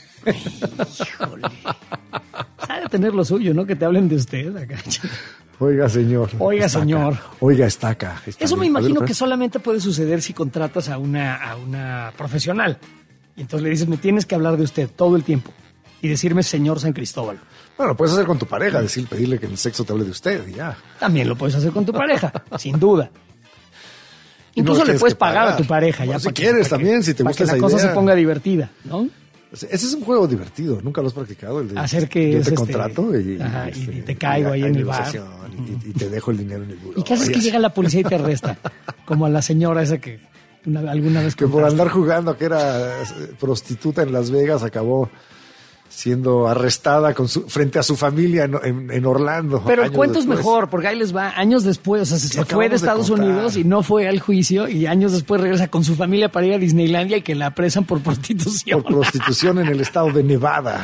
Híjole. Sabe tener lo suyo, ¿no? Que te hablen de usted acá. Oiga, señor. Oiga, estaca. Señor. Oiga, estaca. Eso me imagino que solamente puede suceder si contratas a una profesional. Y entonces le dices, me tienes que hablar de usted todo el tiempo. Y decirme señor San Cristóbal. Bueno, puedes hacer con tu pareja, pedirle que en el sexo te hable de usted y ya. También lo puedes hacer con tu pareja, sin duda. Incluso le puedes pagar a tu pareja. Bueno, ya si quieres también, si te gusta esa idea. Para que la cosa se ponga divertida, ¿no? Ese es un juego divertido, nunca lo has practicado. El de hacer que yo te contrato y te caigo ahí en el bar. Y te dejo el dinero en el buró. ¿Y qué haces que llega la policía y te arresta? Como a la señora esa que alguna vez que por andar jugando que era prostituta en Las Vegas acabó siendo arrestada frente a su familia en Orlando. Pero el cuento después es mejor, porque ahí les va, años después, o sea, se fue de Estados Unidos y no fue al juicio, y años después regresa con su familia para ir a Disneylandia y que la apresan por prostitución. Por prostitución en el estado de Nevada.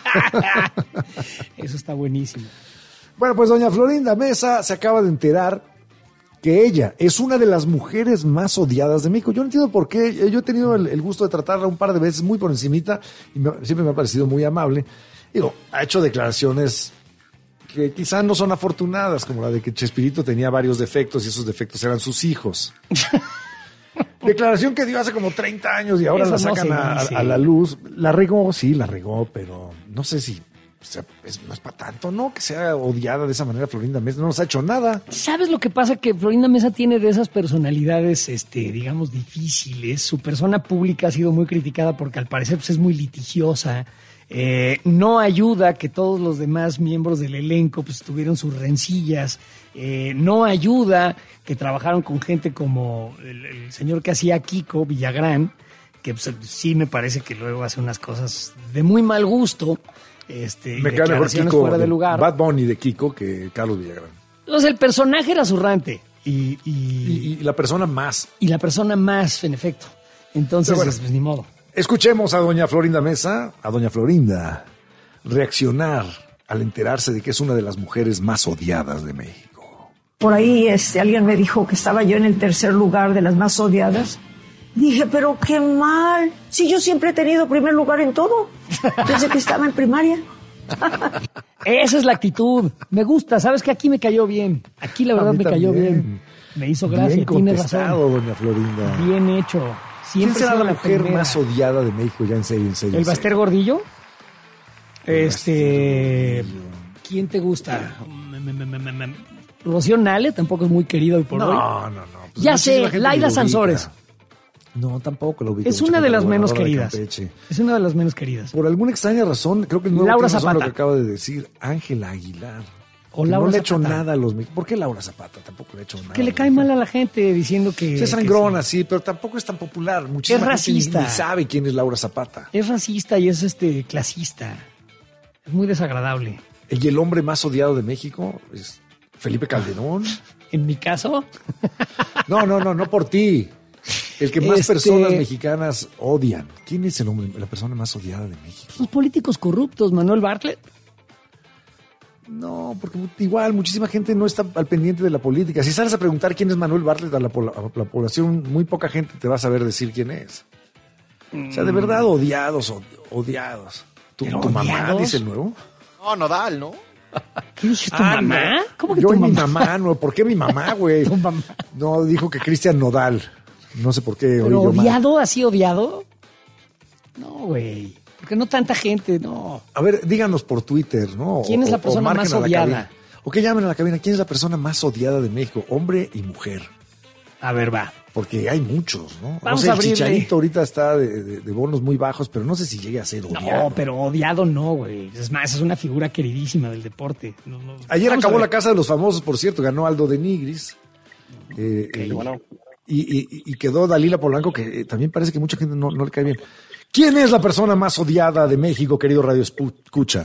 Eso está buenísimo. Bueno, pues doña Florinda Mesa se acaba de enterar que ella es una de las mujeres más odiadas de México. Yo no entiendo por qué. Yo he tenido el gusto de tratarla un par de veces muy por encimita y siempre me ha parecido muy amable. Digo, ha hecho declaraciones que quizás no son afortunadas, como la de que Chespirito tenía varios defectos y esos defectos eran sus hijos. Declaración que dio hace como 30 años y ahora la sacan a la luz. La regó, sí, la regó, pero no sé si... O sea, no es para tanto, ¿no? Que sea odiada de esa manera Florinda Mesa. No nos ha hecho nada. ¿Sabes lo que pasa? Que Florinda Mesa tiene de esas personalidades, digamos, difíciles. Su persona pública ha sido muy criticada porque al parecer pues, es muy litigiosa. No ayuda que todos los demás miembros del elenco pues tuvieron sus rencillas. No ayuda que trabajaron con gente como el señor que hacía Kiko Villagrán, que pues, sí me parece que luego hace unas cosas de muy mal gusto. Me cae mejor Kiko fuera de lugar. Bad Bunny de Kiko que Carlos Villagrán. Entonces el personaje era zurrante y la persona más. Y la persona más, en efecto. Entonces, bueno, pues ni modo. Escuchemos a doña Florinda Mesa, a doña Florinda, reaccionar al enterarse de que es una de las mujeres más odiadas de México. Por ahí alguien me dijo que estaba yo en el tercer lugar de las más odiadas. Dije, pero qué mal, si yo siempre he tenido primer lugar en todo, desde que estaba en primaria. Esa es la actitud, me gusta, sabes que aquí me cayó bien, aquí la verdad me cayó bien, me hizo gracia, tiene razón. Doña Florinda. Bien hecho. ¿Quién será la mujer más odiada de México ya en serio? ¿El Baster Gordillo? ¿Quién te gusta? Rocío Nale tampoco es muy querido hoy por hoy. No. Pues ya sé, Laida Sansores. No, tampoco lo ubico. Es una de las menos queridas. Es una de las menos queridas. Por alguna extraña razón, creo que el nuevo Laura tiene Zapata. Lo que acaba de decir Ángela Aguilar. O Laura no le ha Zapata. hecho nada a los mexicanos. ¿Por qué Laura Zapata? Tampoco le ha hecho nada. Que le cae mal a la gente diciendo que... Es sangrona, sí, pero tampoco es tan popular. Muchísima es racista. Gente ni sabe quién es Laura Zapata. Es racista y es clasista. Es muy desagradable. Y el hombre más odiado de México es Felipe Calderón. ¿En mi caso? No por ti. El que más personas mexicanas odian. ¿Quién es el hombre, la persona más odiada de México? Los políticos corruptos, Manuel Bartlett. No, porque igual muchísima gente no está al pendiente de la política. Si sales a preguntar quién es Manuel Bartlett a la población, muy poca gente te va a saber decir quién es. O sea, de verdad odiados. ¿Tu mamá dice el nuevo? No, Nodal, ¿no? ¿Qué dijiste, tu mamá? No. ¿Cómo que yo tu y mamá? mi mamá, no. ¿Por qué mi mamá, güey? Tu mamá. No, dijo que Cristian Nodal. No sé por qué. ¿Pero odiado, así odiado? No, güey. Porque no tanta gente, no. A ver, díganos por Twitter, ¿no? ¿Quién es la persona más odiada? O que llamen a la cabina. ¿Quién es la persona más odiada de México? Hombre y mujer. A ver, va. Porque hay muchos, ¿no? Vamos no sé, a abrirle. El Chicharito ahorita está de bonos muy bajos, pero no sé si llegue a ser odiado. No, pero odiado no, güey. Es más, es una figura queridísima del deporte. Ayer acabó la Casa de los Famosos, por cierto. Ganó Aldo de Nigris. Bueno. Y quedó Dalila Polanco, que también parece que mucha gente no le cae bien. ¿Quién es la persona más odiada de México, querido Radio Escucha?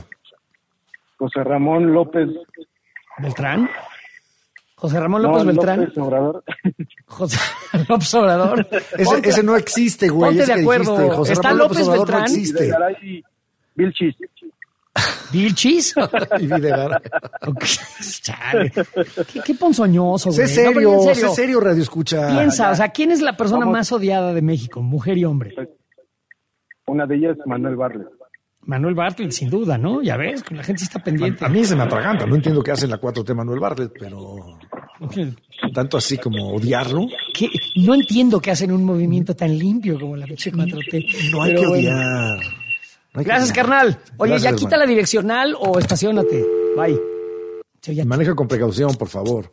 José Ramón López. ¿Beltrán? José Ramón López Beltrán. López Obrador. José López Obrador. Ese no existe, güey. Ponte de acuerdo. José ¿Está Ramón López Obrador Beltrán? No existe. Vilchis. ¿Vilchis? Y Videgaray. Chale. Qué ponzoñoso, güey. Sé serio, Radio Escucha. Piensa, o sea, ¿quién es la persona más odiada de México, mujer y hombre? Una de ellas, Manuel Bartlett. Manuel Bartlett, sin duda, ¿no? Ya ves, la gente sí está pendiente. A mí se me atraganta, no entiendo qué hace en la 4T Manuel Bartlett, pero tanto así como odiarlo. ¿Qué? No entiendo qué hacen un movimiento tan limpio como la pinche 4T. No hay que odiar. Gracias, carnal. Oye, gracias, ya quita la direccional o estaciónate. Bye. Maneja con precaución, por favor.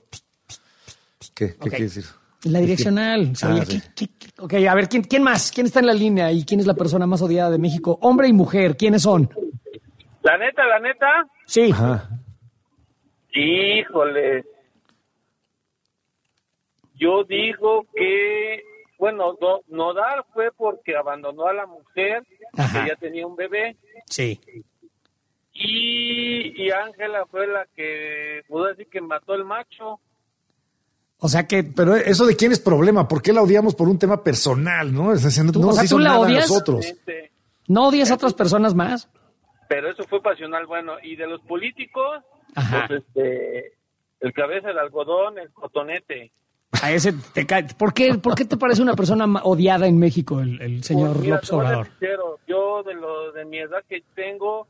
¿Qué quiere decir? La direccional. Sí. Ok, a ver, ¿quién más? ¿Quién está en la línea y quién es la persona más odiada de México? Hombre y mujer, ¿quiénes son? La neta. Sí. Ajá. Híjole. Yo digo que bueno, Nodal fue porque abandonó a la mujer, Ajá. que ya tenía un bebé. Sí. Y Ángela fue la que pudo decir que mató el macho. O sea que... Pero eso de quién es problema, ¿por qué la odiamos por un tema personal, no? Es decir, no o nos sea, hizo ¿tú la nada odias? a nosotros. ¿No odias a otras personas más? Pero eso fue pasional, bueno. Y de los políticos, Ajá. pues el cabeza de algodón, el cotonete. A ese te cae. ¿Por qué te parece una persona odiada en México, el señor Pues mira, López te voy a ser Obrador? sincero, yo de mi edad que tengo,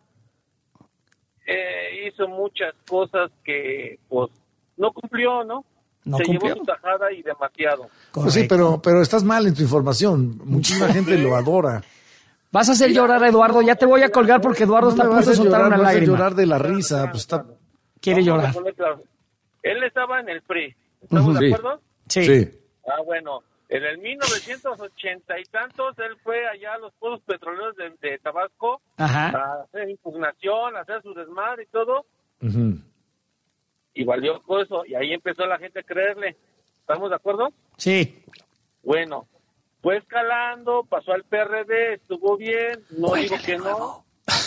hizo muchas cosas que pues no cumplió, ¿no? No Se cumplió. llevó su tajada y demasiado. Pues sí, pero estás mal en tu información. Muchísima gente lo adora. Vas a hacer llorar a Eduardo. Ya te voy a colgar porque Eduardo está a punto de soltar una vas a lágrima. llorar de la risa. Pues está... Quiere Vamos a llorar. poner claro. Él estaba en el PRI. ¿Estamos de acuerdo? Sí. Ah, bueno. En el 1980 y tantos, él fue allá a los pozos petroleros de Tabasco Ajá. a hacer impugnación, a hacer su desmadre y todo. Ujú. Y valió eso. Y ahí empezó la gente a creerle. ¿Estamos de acuerdo? Sí. Bueno, fue escalando, pasó al PRD, estuvo bien, no digo que no.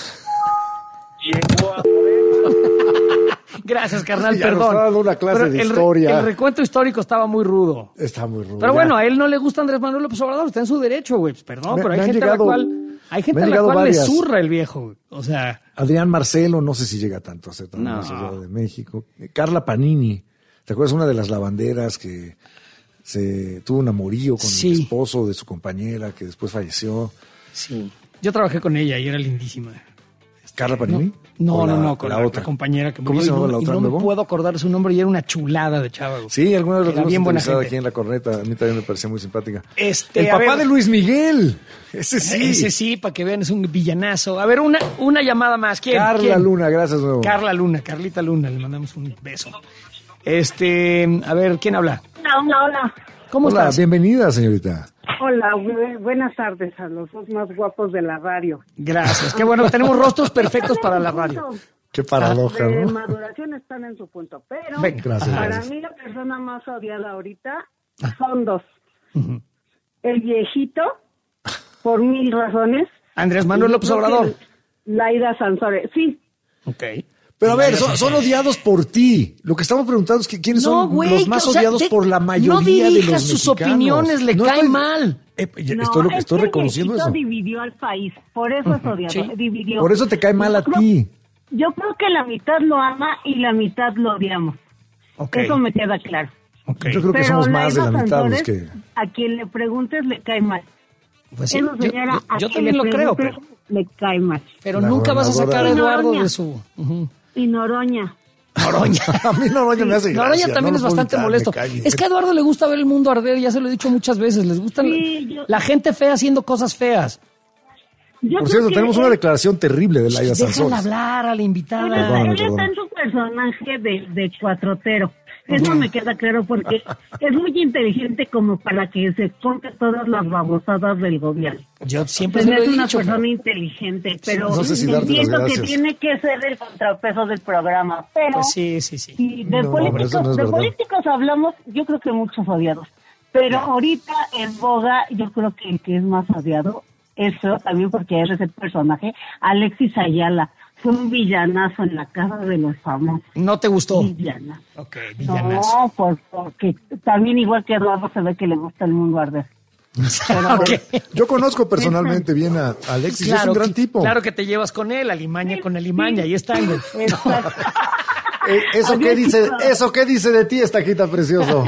Llegó a Gracias, carnal, Ya nos perdón. está dando una clase Pero de historia. El recuento histórico estaba muy rudo. Está muy rudo. Pero ya. bueno, a él no le gusta Andrés Manuel López Obrador, está en su derecho, güey. Pues perdón, pero hay gente a la cual varias. le zurra el viejo, güey. O sea, Adrián Marcelo, no sé si llega tanto a ser tan No. más allá de México. Carla Panini, ¿te acuerdas? Una de las lavanderas que se tuvo un amorío con Sí. el esposo de su compañera que después falleció. sí. Yo trabajé con ella y era lindísima. ¿Carla Panini? No, ¿O con la la otra compañera que ¿Cómo murió se y llamaba no- la y otra no me luego? puedo acordar su nombre y era una chulada de chava, güey. Sí, alguna vez Era la bien buena entrevistado gente. aquí en La Corneta. A mí también me parecía muy simpática. El El papá de Luis Miguel. Ese sí. Ese sí, para que vean, es un villanazo. A ver, una llamada más. ¿Quién? Carla ¿Quién? Luna, gracias nuevo. Carlita Luna, le mandamos un beso. A ver, ¿quién habla? Hola. ¿Cómo Hola, estás? bienvenida, señorita. Hola, buenas tardes a los dos más guapos de la radio. Gracias. Qué bueno, tenemos rostros perfectos para la radio. Qué paradoja, De ¿no? maduración están en su punto, pero Venga. Gracias, para gracias. mí la persona más odiada ahorita son dos. El viejito, por 1000 razones. Andrés Manuel y yo López creo que Obrador. Laida Sansores, sí. Ok. Pero a ver, son odiados por ti. Lo que estamos preguntando es que quiénes son güey, los más o sea, odiados por la mayoría no de los dirijas mexicanos. sus opiniones, le cae estoy- mal. Estoy reconociendo el eso. viejito dividió al país, por eso es odiado. Sí. Dividió. Por eso te cae mal a ti. Yo creo que la mitad lo ama y la mitad lo odiamos. Ok. Eso me queda claro. Yo creo que somos más de la Laida mitad los Sansores, que... a quien le preguntes le cae mal. Pues sí, Eso, señora, a yo quien también le lo creo, preguntes, le cae mal. pero nunca vas a sacar a Y Eduardo Noroña. de su... Ujú. Y Noroña. Noroña. A mí Noroña me hace gracia. Noroña también no es lo puedo bastante evitar, molesto. me cae bien. Es que a Eduardo le gusta ver el mundo arder, ya se lo he dicho muchas veces. Les gusta la gente fea haciendo cosas feas. Por cierto, tenemos una declaración terrible de Laida Déjala Sansores. hablar a la invitada. Perdóname, Él está perdóname. en su personaje de cuatrotero. Eso me queda claro porque es muy inteligente como para que se ponga todas las babosadas del gobierno. Yo siempre se lo he Es una dicho. persona inteligente, pero No sé si darte las entiendo que gracias. tiene que ser el contrapeso del programa. Pero Pues sí. si de, No, pero eso no es de verdad. políticos hablamos, yo creo que muchos odiados. Pero ahorita en boga, yo creo que el que es más odiado es feo también porque es ese personaje, Alexis Ayala. Fue un villanazo en la casa de los famosos. ¿No te gustó? Villanazo. Ok, villanazo. No, porque también igual que Eduardo se ve que le gusta el mundo arder. Yo conozco personalmente bien a Alexis, es un gran tipo. Claro que te llevas con él, alimaña con alimaña, ahí están. güey. ¿Eso qué dice de ti, estaquita precioso?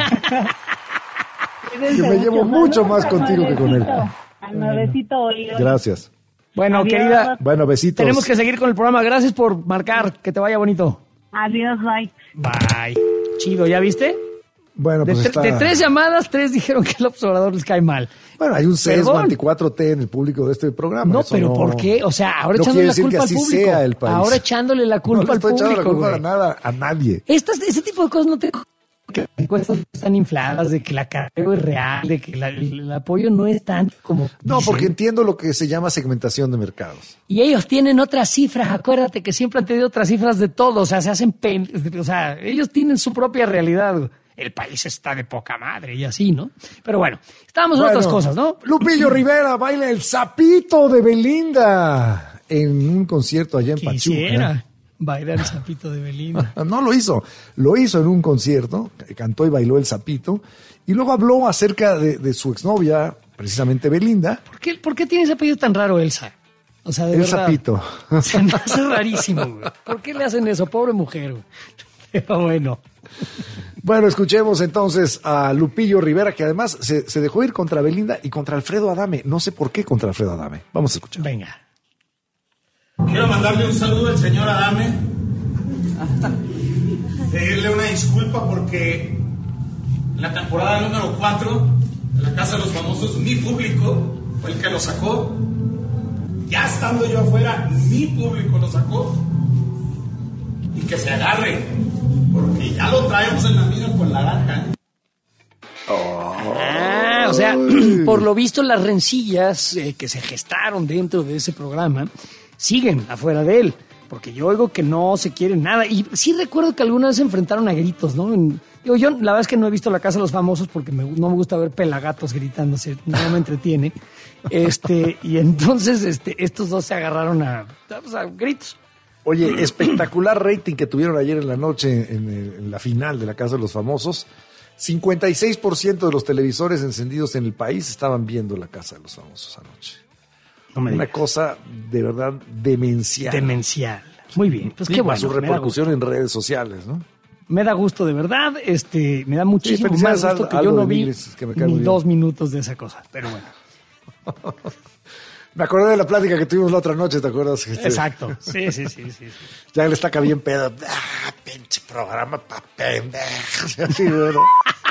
Que me llevo mucho más contigo que con él. Al nuevecito oído. Gracias. Bueno, Adiós. querida, Bueno, besitos. tenemos que seguir con el programa. Gracias por marcar, que te vaya bonito. Adiós, bye. Bye. Chido, ¿ya viste? Bueno, De, pues está... de 3 llamadas, 3 dijeron que el observador les cae mal. Bueno, hay un sesgo Perdón. anti-4T en el público de este programa. No, Eso pero ¿por qué? O sea, ahora no echándole quiere la decir culpa que al así público. sea el país. Ahora echándole la culpa No le al estoy echando la público, culpa güey. a nada, a nadie. Ese tipo de cosas no te... Que las encuestas están infladas, de que la carga es real, de que el apoyo no es tanto como... No, dicen. porque entiendo lo que se llama segmentación de mercados. Y ellos tienen otras cifras, acuérdate que siempre han tenido otras cifras de todo, o sea, se hacen... O sea, ellos tienen su propia realidad, güey. el país está de poca madre y así, ¿no? Pero bueno, estábamos en otras cosas, ¿no? Lupillo Rivera baila el sapito de Belinda en un concierto allá en Pachuca. Quisiera bailar el sapito de Belinda. No lo hizo en un concierto, cantó y bailó el sapito, y luego habló acerca de su exnovia, precisamente Belinda. ¿Por qué tiene ese apellido tan raro, Elsa? O sea, de el verdad, sapito. Se me hace rarísimo, güey. ¿Por qué le hacen eso? Pobre mujer, güey. Pero bueno. Bueno, escuchemos entonces a Lupillo Rivera, que además se dejó ir contra Belinda y contra Alfredo Adame. No sé por qué contra Alfredo Adame. Vamos a escuchar. Venga. Quiero mandarle un saludo al señor Adame. Pedirle una disculpa porque en la temporada número 4 de La Casa de los Famosos, mi público fue el que lo sacó. Ya estando yo afuera, mi público lo sacó. Y que se agarre, porque ya lo traemos en la mira con la naranja. O sea, por lo visto las rencillas que se gestaron dentro de ese programa siguen afuera de él, porque yo oigo que no se quieren nada. Y sí recuerdo que alguna vez se enfrentaron a gritos, ¿no? Yo la verdad es que no he visto La Casa de los Famosos porque no me gusta ver pelagatos gritándose, no me entretiene. Y entonces estos dos se agarraron a gritos. Oye, espectacular rating que tuvieron ayer en la noche en la final de La Casa de los Famosos. 56% de los televisores encendidos en el país estaban viendo La Casa de los Famosos anoche. Una cosa de verdad demencial. Demencial. Muy bien. Pues qué bueno. Su repercusión en redes sociales, ¿no? Me da gusto de verdad. Me da muchísimo más gusto que yo no vi ni 2 minutos de esa cosa. Pero bueno. Me acordé de la plática que tuvimos la otra noche, ¿te acuerdas? Exacto. Sí. Ya le está acá bien pedo. Pinche programa pa' pendejos. Así, bueno.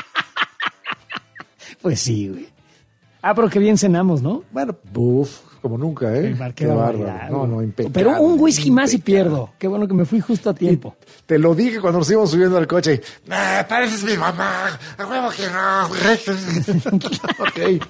Pues sí, güey. Pero qué bien cenamos, ¿no? Bueno, como nunca, ¿eh? Qué bárbaro. No, impecable. Pero un whisky más y pierdo. Qué bueno que me fui justo a tiempo. Te lo dije cuando nos íbamos subiendo al coche. Pareces mi mamá. A huevo que no. Ok.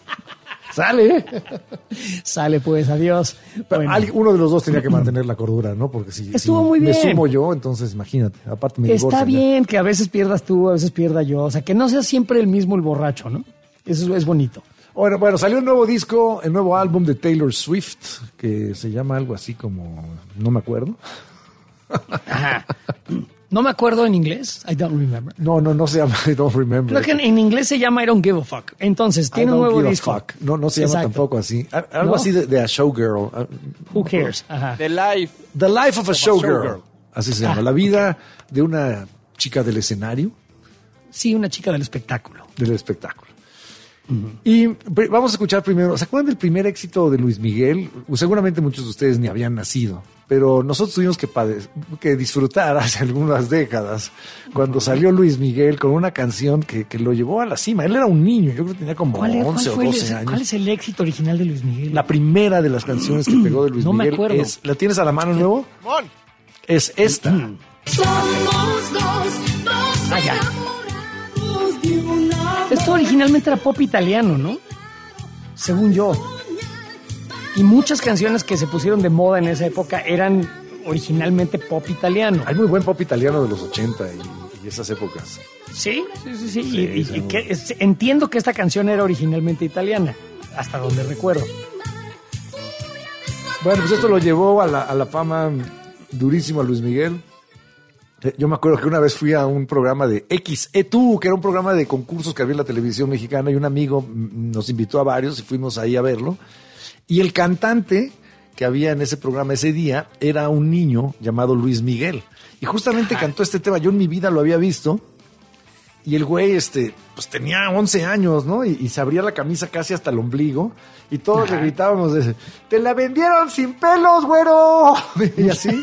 Sale pues, adiós. Pero uno de los dos tenía que mantener la cordura, ¿no? Porque si muy bien. Me sumo yo, entonces imagínate. Aparte me Está bien que a veces pierdas tú, a veces pierda yo. O sea, que no sea siempre el mismo el borracho, ¿no? Eso es bonito. Bueno, salió un nuevo disco, el nuevo álbum de Taylor Swift, que se llama algo así como... No me acuerdo. Ajá. No me acuerdo en inglés. I don't remember. No se llama I don't remember. Creo que en inglés se llama I don't give a fuck. Entonces, tiene un nuevo disco. Fuck. No se llama tampoco así. Algo así de a showgirl. Who cares? Ajá. The Life of a Showgirl. Así se llama. La vida de una chica del escenario. Sí, una chica del espectáculo. Del espectáculo. Uh-huh. Y vamos a escuchar primero. ¿Se acuerdan del primer éxito de Luis Miguel? Seguramente muchos de ustedes ni habían nacido. Pero nosotros tuvimos que disfrutar hace algunas décadas cuando salió Luis Miguel con una canción que lo llevó a la cima. Él era un niño, yo creo que tenía como 11 o 12 años. ¿Cuál es el éxito original de Luis Miguel? La primera de las canciones que pegó de Luis Miguel me acuerdo. ¿La tienes a la mano nuevo? Es esta. Somos dos ya. Esto originalmente era pop italiano, ¿no? Según yo. Y muchas canciones que se pusieron de moda en esa época eran originalmente pop italiano. Hay muy buen pop italiano de los 80 y esas épocas. Sí. Entiendo que esta canción era originalmente italiana, hasta donde recuerdo. Bueno, pues esto lo llevó a la fama durísimo a Luis Miguel. Yo me acuerdo que una vez fui a un programa de XETU, que era un programa de concursos que había en la televisión mexicana, y un amigo nos invitó a varios y fuimos ahí a verlo. Y el cantante que había en ese programa ese día era un niño llamado Luis Miguel. Y justamente cantó este tema. Yo en mi vida lo había visto. Y el güey, pues tenía 11 años, ¿no? Y se abría la camisa casi hasta el ombligo. Y todos le gritábamos, ¡te la vendieron sin pelos, güero! Y así.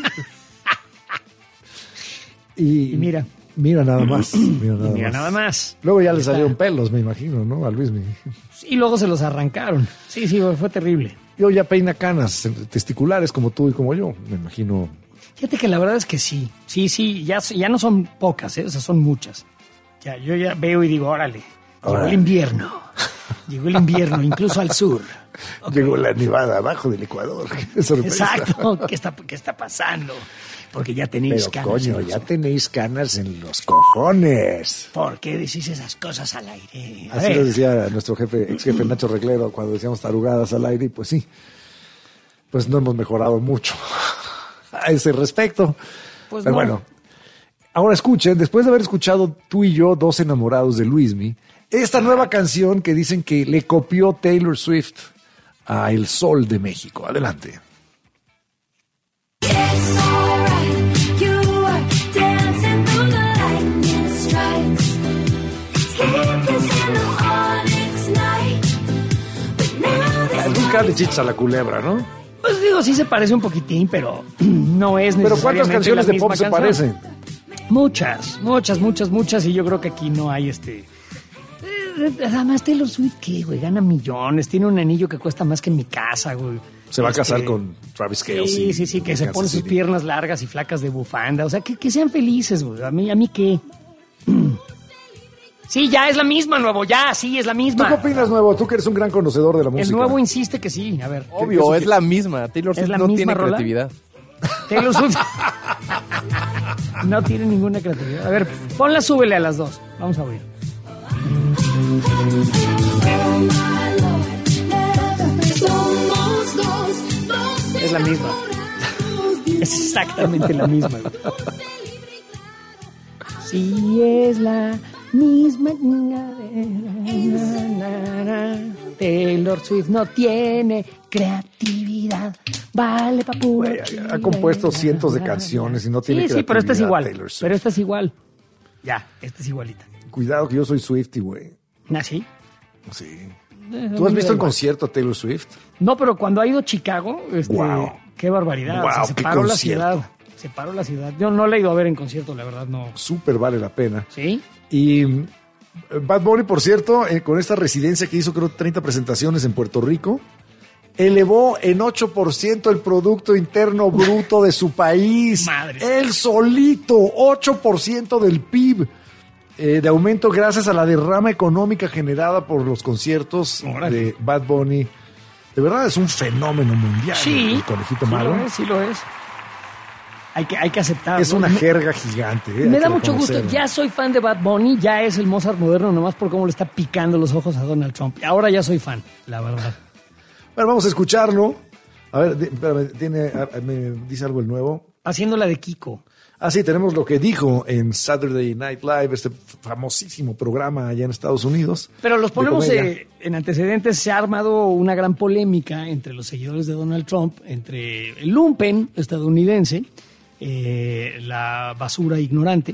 y mira nada más. Mira nada más. Luego ya le salieron pelos, me imagino, ¿no? A Luis Miguel. Y luego se los arrancaron. Sí, fue terrible. Yo ya peina canas testiculares como tú y como yo, me imagino. Fíjate que la verdad es que sí. Sí, ya no son pocas, o sea, son muchas. Yo ya veo y digo, órale, llegó el invierno. Llegó el invierno, incluso al sur. Llegó la nevada abajo del Ecuador. Exacto. ¿Qué está pasando? Porque ya tenéis canas. Coño, ya tenéis canas en los cojones. ¿Por qué decís esas cosas al aire? Así lo decía nuestro ex jefe Nacho Reglero cuando decíamos tarugadas al aire, y pues sí, pues no hemos mejorado mucho a ese respecto. Pues pero no. Bueno, ahora escuchen, después de haber escuchado Tú y Yo, Dos Enamorados de Luismi, esta nueva canción que dicen que le copió Taylor Swift a El Sol de México. Adelante. Buscarle chichas a la culebra, ¿no? Pues digo, sí se parece un poquitín, pero no es necesariamente. ¿Pero cuántas canciones de pop se parecen? Muchas, y yo creo que aquí no hay Además, Taylor Swift, ¿qué, güey? Gana millones, tiene un anillo que cuesta más que en mi casa, güey. Se va a casar con Travis Kelce. Sí, que se pone sus piernas largas y flacas de bufanda. O sea, que sean felices, güey. ¿A mí qué? Sí, ya es la misma, Nuevo, ya, sí, es la misma. ¿Tú qué opinas, Nuevo? Tú que eres un gran conocedor de la música. El Nuevo insiste que sí, a ver. Obvio, es la misma. Taylor Swift no tiene creatividad. Taylor Swift no tiene ninguna creatividad. A ver, ponla, súbele a las dos. Vamos a oír. Es la misma. Es exactamente la misma. Sí, es la misma. Taylor Swift no tiene creatividad. Vale, papu. Ha compuesto cientos de canciones y no tiene creatividad. Sí, pero esta es igual. Taylor Swift. Pero esta es igual. Ya, esta es igualita. Cuidado que yo soy Swiftie, güey. ¿Ah, sí? Sí. ¿Tú has visto en concierto a Taylor Swift? No, pero cuando ha ido a Chicago, wow. Qué barbaridad. Wow, o sea, se paró la ciudad. Se paró la ciudad. Yo no la he ido a ver en concierto, la verdad, no. Súper vale la pena. ¿Sí? Y Bad Bunny, por cierto, con esta residencia que hizo, creo, 30 presentaciones en Puerto Rico, elevó en 8% el Producto Interno Bruto de su país. Madre. Él solito, 8% del PIB. De aumento gracias a la derrama económica generada por los conciertos de Bad Bunny. De verdad es un fenómeno mundial. Sí, el conejito malo. Sí lo es. Hay que aceptarlo. Es una jerga gigante. Me da mucho gusto. Ya soy fan de Bad Bunny. Ya es el Mozart moderno, nomás por cómo le está picando los ojos a Donald Trump. Ahora ya soy fan, la verdad. Bueno, vamos a escucharlo. A ver, espérame, me dice algo el Nuevo. Haciendo la de Kiko. Ah, sí, tenemos lo que dijo en Saturday Night Live, este famosísimo programa allá en Estados Unidos. Pero los ponemos en antecedentes. Se ha armado una gran polémica entre los seguidores de Donald Trump, entre el lumpen estadounidense, la basura ignorante,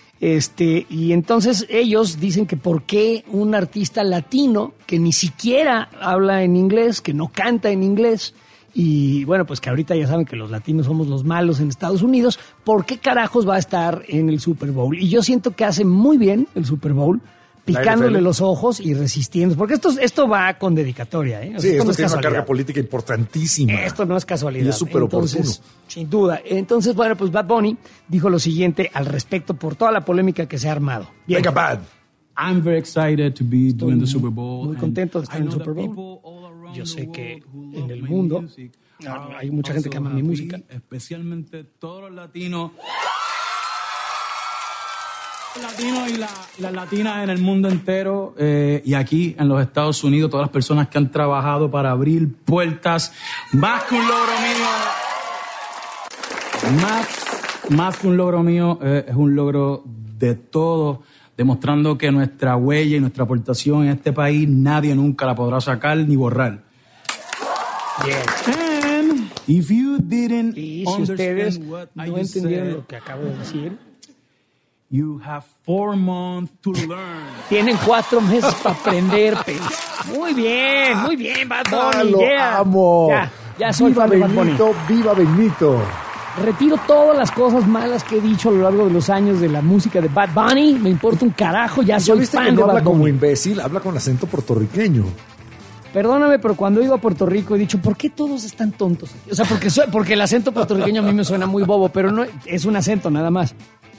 y entonces ellos dicen que por qué un artista latino que ni siquiera habla en inglés, que no canta en inglés, y bueno, pues que ahorita ya saben que los latinos somos los malos en Estados Unidos, ¿por qué carajos va a estar en el Super Bowl? Y yo siento que hace muy bien el Super Bowl, picándole los ojos y resistiendo, porque esto va con dedicatoria, ¿eh? O sea, sí, esto no es tiene casualidad. Una carga política importantísima. Esto no es casualidad. Y es súper oportuno. Sin duda. Entonces, bueno, pues Bad Bunny dijo lo siguiente al respecto por toda la polémica que se ha armado. Bien. Venga, Bad. I'm very excited to be doing the Super Bowl. Muy contento de estar en el Super Bowl. Yo sé que en el mundo hay mucha gente que ama mi música. Especialmente todos los latinos. Latinos y las latinas en el mundo entero y aquí en los Estados Unidos, todas las personas que han trabajado para abrir puertas, más que un logro mío, más que un logro mío, es un logro de todos, demostrando que nuestra huella y nuestra aportación en este país nadie nunca la podrá sacar ni borrar. And if you didn't y si ustedes no entendieron lo que acabo de decir, you have 4 months to learn. Tienen 4 meses para aprender. Muy bien, Bad Bunny. Lo amo. Ya soy fan de Bad Bunny. Viva Benito. Retiro todas las cosas malas que he dicho a lo largo de los años de la música de Bad Bunny. Me importa un carajo, ya soy fan de Bad Bunny. Habla como imbécil, habla con acento puertorriqueño. Perdóname, pero cuando he ido a Puerto Rico he dicho, ¿por qué todos están tontos aquí? O sea, porque el acento puertorriqueño a mí me suena muy bobo, pero no es un acento nada más.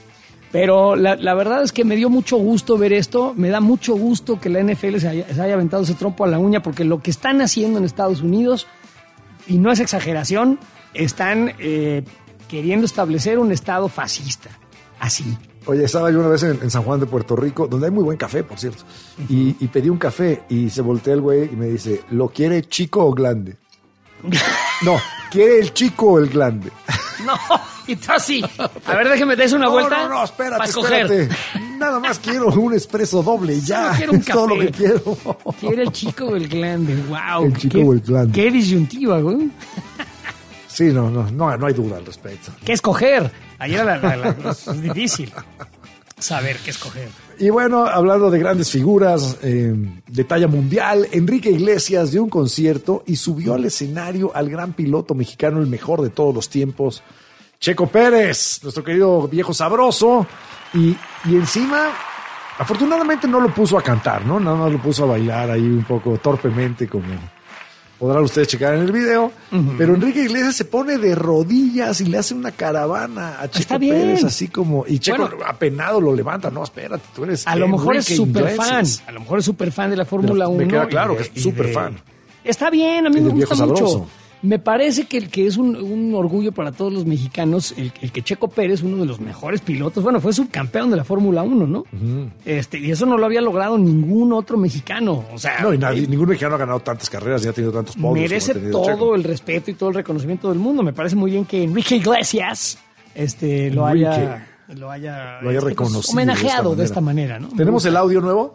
Pero la verdad es que me dio mucho gusto ver esto. Me da mucho gusto que la NFL se haya aventado ese trompo a la uña, porque lo que están haciendo en Estados Unidos, y no es exageración, están queriendo establecer un estado fascista. Así. Oye, estaba yo una vez en San Juan de Puerto Rico, donde hay muy buen café, por cierto, y pedí un café y se voltea el güey y me dice, ¿lo quiere chico o grande? No, ¿quiere el chico o el grande? No, y tú así. A ver, déjeme darse una vuelta. No, espérate. Nada más quiero un espresso doble y ya. Quiero un es todo lo que quiero. ¿Quiere el chico o el grande? Wow. El chico o el grande. Qué disyuntiva, güey. Sí, no hay duda al respecto. ¿Qué escoger? Ayer es difícil saber qué escoger. Y bueno, hablando de grandes figuras de talla mundial, Enrique Iglesias dio un concierto y subió al escenario al gran piloto mexicano, el mejor de todos los tiempos, Checo Pérez, nuestro querido viejo sabroso, y encima, afortunadamente no lo puso a cantar, ¿no? Nada más lo puso a bailar ahí un poco torpemente, como podrán ustedes checar en el video, pero Enrique Iglesias se pone de rodillas y le hace una caravana a Checo Pérez, así como, y Checo apenado lo levanta, no, espérate, tú eres a lo mejor es súper fan, a lo mejor es súper fan de la Fórmula 1. Me queda claro que es súper fan. Está bien, a mí me gusta mucho. Me parece que es un orgullo para todos los mexicanos el que Checo Pérez, uno de los mejores pilotos, bueno, fue subcampeón de la Fórmula 1, ¿no? Y eso no lo había logrado ningún otro mexicano. O sea, no, y ningún mexicano ha ganado tantas carreras y ha tenido tantos podios. Merece todo Checo. El respeto y todo el reconocimiento del mundo. Me parece muy bien que Enrique Iglesias lo haya reconocido, homenajeado de esta manera, ¿no? ¿Tenemos el audio nuevo?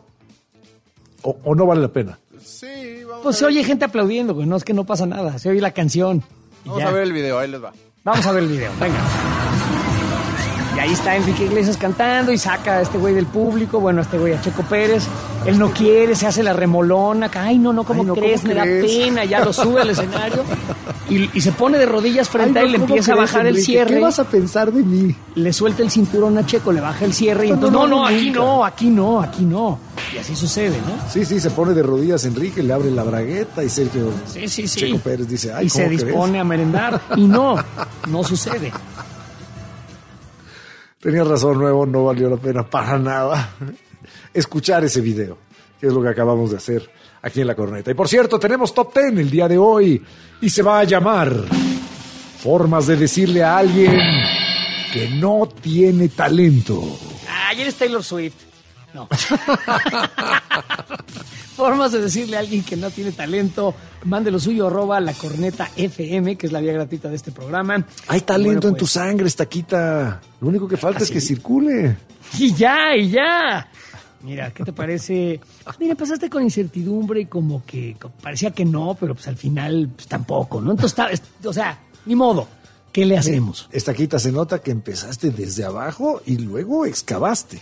¿O no vale la pena? Sí, pues se oye gente aplaudiendo, pues no es que no pasa nada, se oye la canción. Vamos a ver el video, ahí les va. Vamos a ver el video, venga. Y ahí está Enrique Iglesias cantando y saca a este güey del público, bueno, a este güey a Checo Pérez. Él no quiere, se hace la remolona. Ay, no, ¿cómo crees? Me da pena, ya lo sube al escenario. Y se pone de rodillas frente a él, le empieza a bajar el cierre. ¿Qué vas a pensar de mí? Le suelta el cinturón a Checo, le baja el cierre y entonces, aquí no. Y así sucede, ¿no? Sí, se pone de rodillas Enrique, le abre la bragueta y Sergio Checo Pérez dice, ay, y se dispone a merendar. Y no sucede. Tenías razón, Nuevo, no valió la pena para nada escuchar ese video, que es lo que acabamos de hacer aquí en La Corneta. Y por cierto, tenemos Top 10 el día de hoy y se va a llamar Formas de decirle a alguien que no tiene talento. Ayer es Taylor Swift. No. Formas de decirle a alguien que no tiene talento. Mande lo suyo, @lacornetafm, que es la vía gratuita de este programa. Hay talento en tu sangre, Estaquita. Lo único que falta es que circule. Y ya. Mira, ¿qué te parece? Mira, pasaste con incertidumbre y como que parecía que no, pero pues al final pues, tampoco, ¿no? Entonces, ni modo. ¿Qué le hacemos? Estaquita, se nota que empezaste desde abajo y luego excavaste.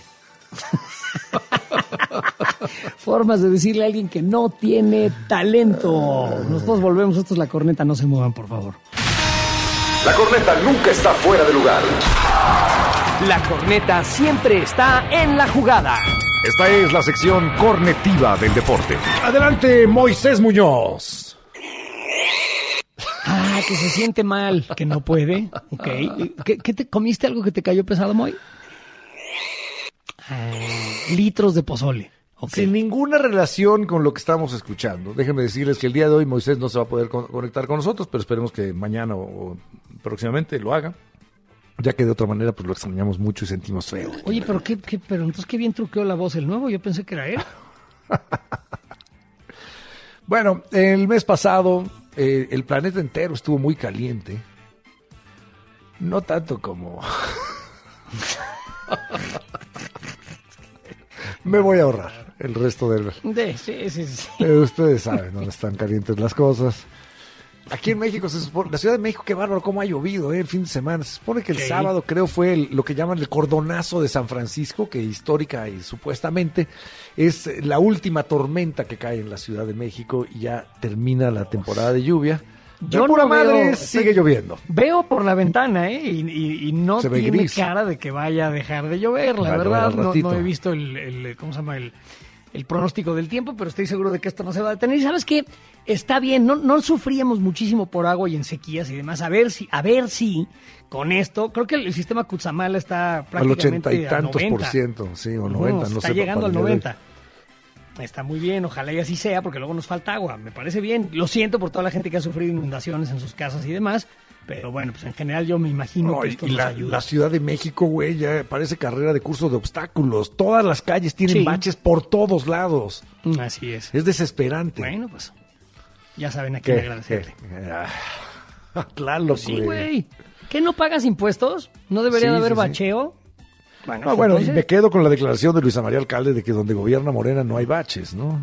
Formas de decirle a alguien que no tiene talento. Nosotros volvemos, esto es La Corneta, no se muevan, por favor. La Corneta nunca está fuera de lugar. La Corneta siempre está en la jugada. Esta es la sección cornetiva del deporte. Adelante, Moisés Muñoz. Que se siente mal, que no puede. Ok. ¿Qué te comiste algo que te cayó pesado, Moy? Litros de pozole. Okay. Sin ninguna relación con lo que estamos escuchando. Déjenme decirles que el día de hoy Moisés no se va a poder conectar con nosotros, pero esperemos que mañana o próximamente lo haga. Ya que de otra manera pues lo extrañamos mucho y sentimos feo. Oye, pero entonces qué bien truqueó la voz el nuevo. Yo pensé que era él. Bueno, el mes pasado el planeta entero estuvo muy caliente. No tanto como... Me voy a ahorrar el resto del... Sí. Ustedes saben dónde están calientes las cosas. Aquí en México, la Ciudad de México, qué bárbaro, cómo ha llovido el fin de semana. Se supone que el sábado, creo, fue lo que llaman el cordonazo de San Francisco, que histórica y supuestamente es la última tormenta que cae en la Ciudad de México y ya termina la temporada de lluvia. Yo pura madre sigue lloviendo. Veo por la ventana, y no tiene gris. Cara de que vaya a dejar de llover, la verdad. No he visto el ¿cómo se llama? el pronóstico del tiempo, pero estoy seguro de que esto no se va a detener. Y ¿sabes qué? Está bien, no sufríamos muchísimo por agua y en sequías y demás. A ver si con esto, creo que el sistema Cutzamala está prácticamente al 80 y tantos al 90%. por ciento, sí, o 90, no está sé. llegando al 90. Está muy bien, ojalá y así sea, porque luego nos falta agua. Me parece bien. Lo siento por toda la gente que ha sufrido inundaciones en sus casas y demás, pero bueno, pues en general yo me imagino que esto nos ayuda. La Ciudad de México, güey, ya parece carrera de curso de obstáculos. Todas las calles tienen baches por todos lados. Así es. Es desesperante. Bueno, pues ya saben a quién agradecerle. Claro, sí, güey. ¿Qué, no pagas impuestos? ¿No debería de haber bacheo? Bueno, y me quedo con la declaración de Luisa María Alcalde de que donde gobierna Morena no hay baches, ¿no?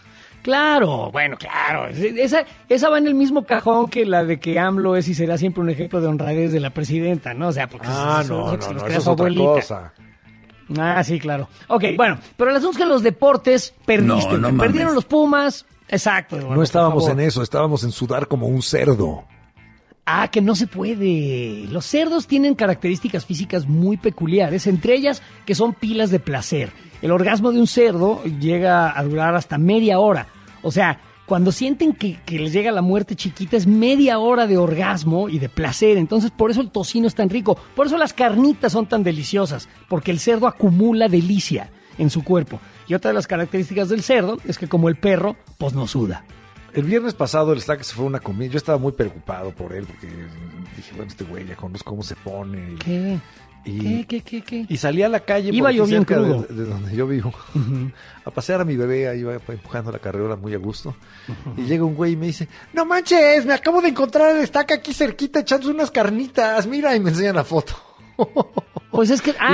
Claro, bueno, claro. Esa va en el mismo cajón que la de que AMLO es y será siempre un ejemplo de honradez de la presidenta, ¿no? O sea, porque no, eso es otra cosa. Sí, claro. Ok, bueno, pero el asunto es que en los deportes perdiste. No perdieron los Pumas. Exacto. Eduardo, no estábamos en eso, estábamos en sudar como un cerdo. Que no se puede. Los cerdos tienen características físicas muy peculiares, entre ellas que son pilas de placer. El orgasmo de un cerdo llega a durar hasta media hora. O sea, cuando sienten que les llega la muerte chiquita, es media hora de orgasmo y de placer. Entonces, por eso el tocino es tan rico. Por eso las carnitas son tan deliciosas, porque el cerdo acumula delicia en su cuerpo. Y otra de las características del cerdo es que, como el perro, pues no suda. El viernes pasado el Estaca se fue a una comida. Yo estaba muy preocupado por él porque dije, bueno, este güey ya conozco cómo se pone. ¿Qué? ¿Qué? Y salí a la calle iba yo bien crudo de donde yo vivo a pasear a mi bebé. Ahí iba empujando la carriola muy a gusto. Y llega un güey y me dice, no manches, me acabo de encontrar el Estaca aquí cerquita echándose unas carnitas. Mira, y me enseñan la foto. Pues es que,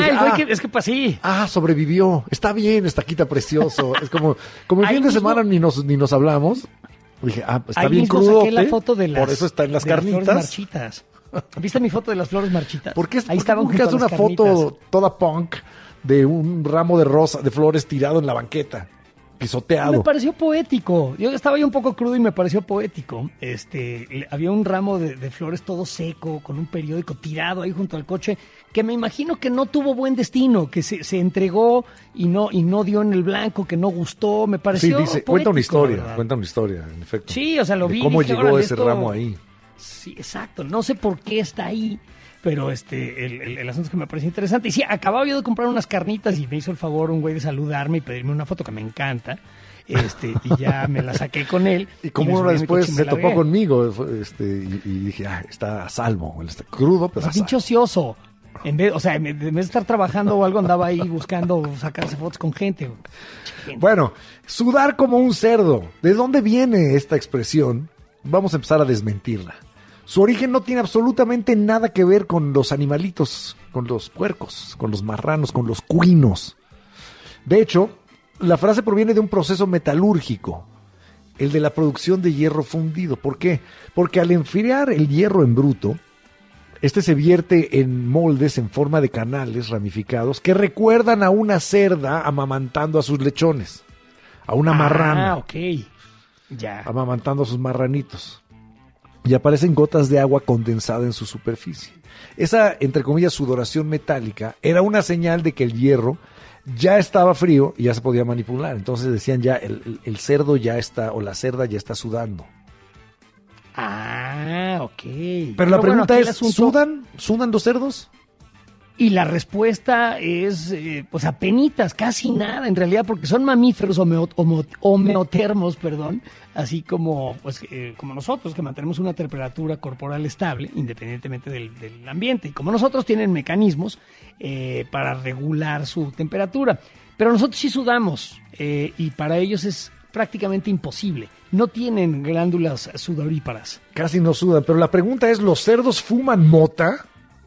sí. Sobrevivió. Está bien, Estaquita precioso. Es como el fin de semana ni nos hablamos. Dije, está bien crudo. La foto de las, por eso está en las carnitas. Flores marchitas. ¿Viste mi foto de las flores marchitas? Porque ahí estaban junto una foto toda punk de un ramo de flores tirado en la banqueta, pisoteado. Me pareció poético. Yo estaba un poco crudo y me pareció poético. Había un ramo de flores todo seco, con un periódico tirado ahí junto al coche, que me imagino que no tuvo buen destino, que se entregó y no dio en el blanco, que no gustó. Me pareció poético, cuenta una historia, en efecto. Sí, o sea, lo vi. ¿Cómo llegó ese ramo ahí? Sí, exacto. No sé por qué está ahí, pero el asunto es que me pareció interesante. Y sí, acababa yo de comprar unas carnitas y me hizo el favor un güey de saludarme y pedirme una foto que me encanta. Y ya me la saqué con él. Y como una hora después se topó conmigo y dije, está a salvo. Está crudo, pero pinche ocioso. En vez de estar trabajando o algo, andaba ahí buscando sacarse fotos con gente. Bueno, sudar como un cerdo. ¿De dónde viene esta expresión? Vamos a empezar a desmentirla. Su origen no tiene absolutamente nada que ver con los animalitos, con los puercos, con los marranos, con los cuinos. De hecho, la frase proviene de un proceso metalúrgico, el de la producción de hierro fundido. ¿Por qué? Porque al enfriar el hierro en bruto, este se vierte en moldes en forma de canales ramificados que recuerdan a una cerda amamantando a sus lechones, a una marrana. Ok. Ya. Amamantando a sus marranitos. Y aparecen gotas de agua condensada en su superficie. Esa, entre comillas, sudoración metálica era una señal de que el hierro ya estaba frío y ya se podía manipular. Entonces decían ya, el cerdo ya está, o la cerda ya está sudando. Ok. Pero la pregunta es, ¿sudan los cerdos? Y la respuesta es, pues apenitas, casi nada, en realidad, porque son mamíferos homeotermos, así como, como nosotros, que mantenemos una temperatura corporal estable, independientemente del ambiente. Y como nosotros tienen mecanismos para regular su temperatura. Pero nosotros sí sudamos, y para ellos es prácticamente imposible. No tienen glándulas sudoríparas. Casi no sudan, pero la pregunta es, ¿los cerdos fuman mota?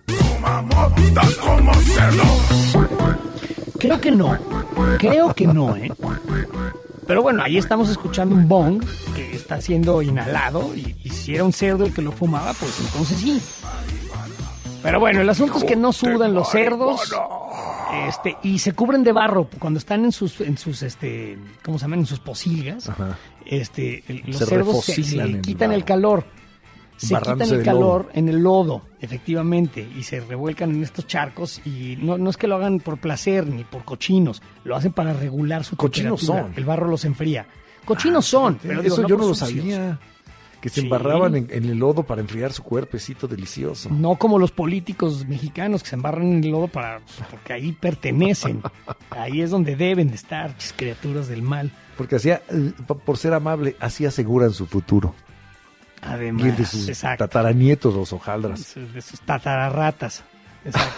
Como cerdo. Creo que no, Pero bueno, ahí estamos escuchando un bong que está siendo inhalado y si era un cerdo el que lo fumaba, pues entonces sí. Pero bueno, el asunto es que no sudan los cerdos y se cubren de barro cuando están en sus ¿cómo se llaman? En sus pocilgas. Ajá. Los cerdos se quitan el calor. se quitan el calor en el lodo, efectivamente, y se revuelcan en estos charcos, y no es que lo hagan por placer ni por cochinos, lo hacen para regular su temperatura. Son. El barro los enfría. Cochinos son, pero eso digo, yo no lo sabía. Que se embarraban en el lodo para enfriar su cuerpecito delicioso. No como los políticos mexicanos que se embarran en el lodo porque ahí pertenecen. Ahí es donde deben de estar, criaturas del mal. Porque por ser amable, así aseguran su futuro. Además, y el de sus tataranietos, los hojaldras. De sus tatararratas. Exacto.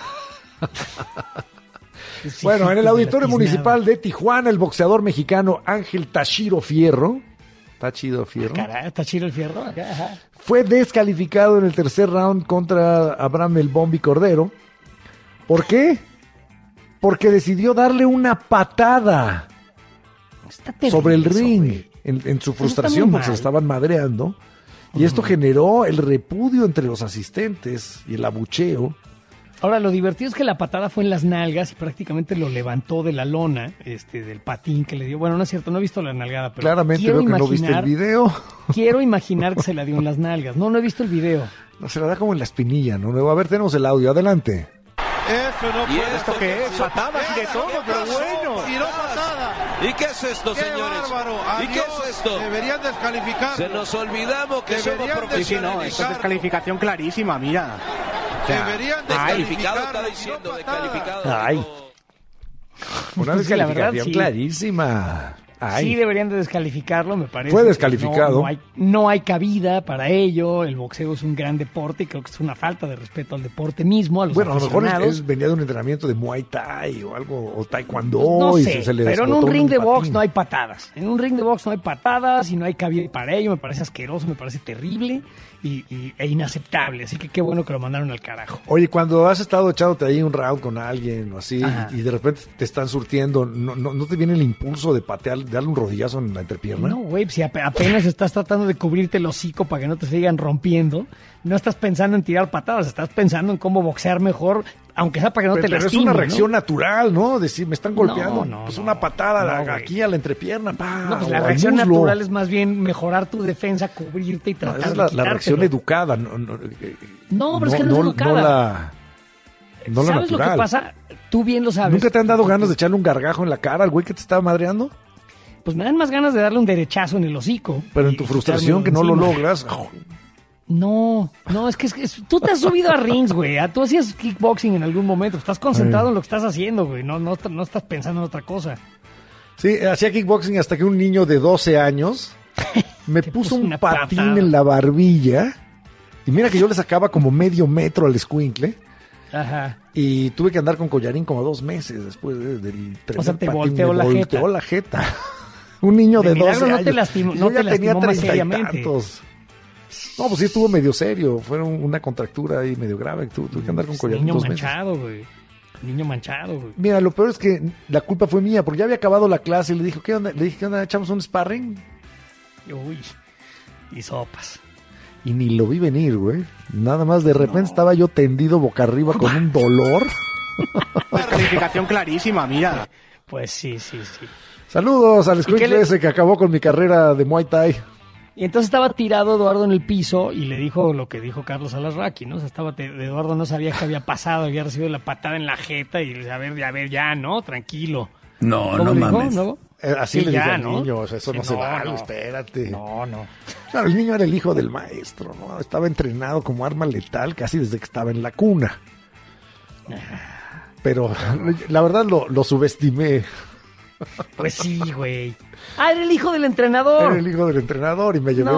Bueno, en el Auditorio Municipal de Tijuana, el boxeador mexicano Ángel Tashiro Fierro. ¿Está chido Fierro? Caray, ¿está chido el Fierro? Ajá. Fue descalificado en el tercer round contra Abraham El Bombi Cordero. ¿Por qué? Porque decidió darle una patada sobre el ring en su frustración porque se estaban madreando. Y esto generó el repudio entre los asistentes y el abucheo. Ahora, lo divertido es que la patada fue en las nalgas y prácticamente lo levantó de la lona, del patín que le dio. Bueno, no es cierto, no he visto la nalgada, pero claramente veo que no viste el video. Quiero imaginar que se la dio en las nalgas. No he visto el video. No, se la da como en la espinilla, ¿no? A ver, tenemos el audio, adelante. Eso no puede. ¿Esto qué es? Patadas y de todo, pero bueno. Tiró patada. ¿Y qué es esto, señores? Bárbaro. ¿Y qué es esto? Deberían descalificar. Se nos olvidamos que somos profesionales. Sí, no, esto es descalificación clarísima, mira. Deberían descalificado, está diciendo, descalificado. Ay. Una descalificación clarísima. Ay. Sí deberían de descalificarlo, me parece. Fue descalificado. No hay cabida para ello. El boxeo es un gran deporte y creo que es una falta de respeto al deporte mismo, a los aficionados. A lo mejor venía de un entrenamiento de Muay Thai o algo, o Taekwondo. No y sé, se le pero en un ring de box no hay patadas. En un ring de box no hay patadas y no hay cabida para ello. Me parece asqueroso, me parece terrible e inaceptable. Así que qué bueno que lo mandaron al carajo. Oye, cuando has estado echándote ahí un round con alguien o así y de repente te están surtiendo, ¿no te viene el impulso de patear, de darle un rodillazo en la entrepierna? No, güey, si apenas estás tratando de cubrirte el hocico para que no te sigan rompiendo, no estás pensando en tirar patadas, estás pensando en cómo boxear mejor, aunque sea para que no te lastimen. Pero es una reacción natural, ¿no? Decir, me están golpeando, pues una patada aquí a la entrepierna. No, pues la reacción natural es más bien mejorar tu defensa, cubrirte y tratar de la reacción educada. No, pero es que no es educada. No la ¿Sabes natural. lo que pasa? Tú bien lo sabes. ¿Nunca te han dado ganas de echarle un gargajo en la cara al güey que te estaba madreando? Pues me dan más ganas de darle un derechazo en el hocico. Pero en tu frustración que no lo logras. No, es que tú te has subido a rings, güey. Tú hacías kickboxing en algún momento. Estás concentrado en lo que estás haciendo, güey. No estás pensando en otra cosa. Sí, hacía kickboxing hasta que un niño de 12 años me puso un patín en la barbilla. Y mira que yo le sacaba como medio metro al escuincle. Ajá. Y tuve que andar con collarín como 2 meses después del tremendo o sea, te patín. volteó la jeta. Un niño de 12 años. No te lastimó, yo ya tenía 30 seriamente. y tantos. No, pues sí estuvo medio serio. Fue una contractura ahí medio grave. Tuve que andar con collarín 2 meses. Niño manchado, güey. Mira, lo peor es que la culpa fue mía, porque ya había acabado la clase y le dije, ¿qué onda? Le dije, ¿qué onda? ¿Echamos un sparring? Uy, y sopas. Y ni lo vi venir, güey. Nada más de repente estaba yo tendido boca arriba con un dolor. Descalificación clarísima, mira. Pues sí. Saludos al escuincle ese que acabó con mi carrera de Muay Thai. Y entonces estaba tirado Eduardo en el piso y le dijo lo que dijo Carlos Alasraqui, ¿no? O sea, Eduardo no sabía qué había pasado, había recibido la patada en la jeta y le dice, a ver, ya, ¿no? Tranquilo. No mames. ¿No? Así le dije al niño, o sea, eso no se vale, espérate. No. Claro, el niño era el hijo del maestro, ¿no? Estaba entrenado como arma letal casi desde que estaba en la cuna. Pero la verdad lo subestimé. Pues sí, güey. Era el hijo del entrenador. Era el hijo del entrenador y me llevé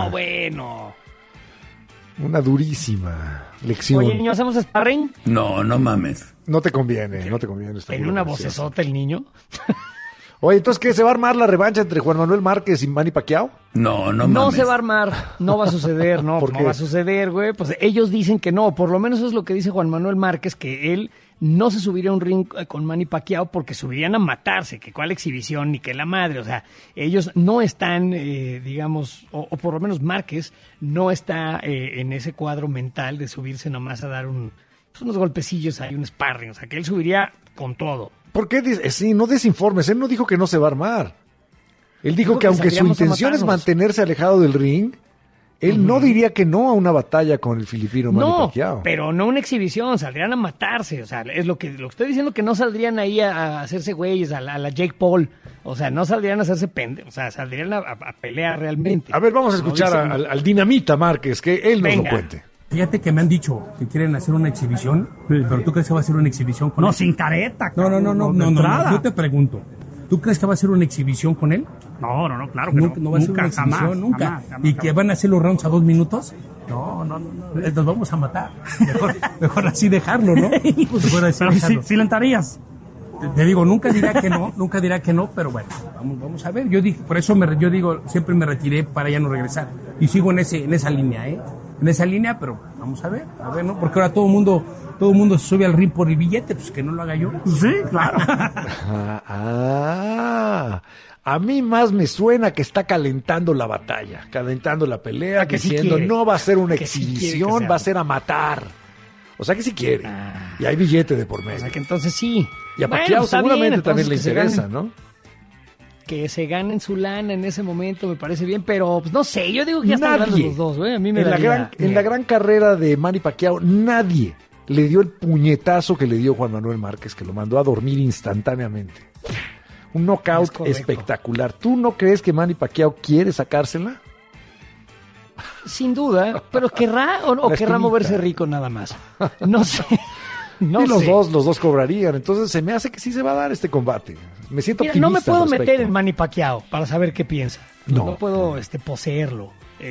una durísima lección. Oye, niño, ¿hacemos sparring? No mames. No te conviene. ¿Tiene una vocesota el niño? Oye, entonces, ¿qué? ¿Se va a armar la revancha entre Juan Manuel Márquez y Manny Pacquiao? No mames. No se va a armar, no va a suceder, no va a suceder, güey. Pues ellos dicen que no, por lo menos eso es lo que dice Juan Manuel Márquez, que él no se subiría a un ring con Manny Pacquiao porque subirían a matarse, que cuál exhibición ni que la madre, o sea, ellos no están, digamos, o por lo menos Márquez no está en ese cuadro mental de subirse nomás a dar unos golpecillos ahí, un sparring, o sea, que él subiría con todo. ¿Por qué? Sí, no desinformes, él no dijo que no se va a armar. Él dijo que aunque su intención es mantenerse alejado del ring, Él no diría que no a una batalla con el filipino Manny Pacquiao. No, pero no una exhibición, saldrían a matarse. O sea, es lo que estoy diciendo, que no saldrían ahí a hacerse güeyes, a la Jake Paul. O sea, no saldrían a hacerse pendejos, o sea, saldrían a pelear realmente. A ver, vamos a escuchar al Dinamita Márquez, que él nos lo cuente. Fíjate que me han dicho que quieren hacer una exhibición, pero ¿tú crees que va a ser una exhibición con él? No, sin careta. No. Yo te pregunto, ¿tú crees que va a ser una exhibición con él? No, claro que no. No va a ser una exhibición, nunca. ¿Y que van a hacer los rounds a 2 minutos? No. Nos vamos a matar. Mejor así dejarlo, ¿no? Mejor así dejarlo. Sí, alentarías. Te digo, nunca dirá que no, pero bueno, vamos a ver. Yo dije, por eso yo digo, siempre me retiré para ya no regresar. Y sigo en esa línea, en esa línea, pero vamos a ver, ¿no? Porque ahora todo el mundo se sube al ring por el billete, pues que no lo haga yo. Sí, claro. A mí más me suena que está calentando la batalla, calentando la pelea, diciendo no va a ser una exhibición, va a ser a matar. O sea que sí quiere. Y hay billete de por medio. O sea que entonces sí. Y a Pacquiao seguramente también le interesa, ¿no? Que se ganen su lana en ese momento me parece bien, pero pues, no sé, yo digo que ya están hablando los dos, güey. A mí me en la gran carrera de Manny Pacquiao, nadie le dio el puñetazo que le dio Juan Manuel Márquez, que lo mandó a dormir instantáneamente. Un knockout espectacular. ¿Tú no crees que Manny Pacquiao quiere sacársela? Sin duda, pero querrá o querrá moverse rico nada más. No sé. Y los dos cobrarían, entonces se me hace que sí se va a dar este combate. Me siento optimista. No me puedo meter en Manny Pacquiao para saber qué piensa. No puedo poseerlo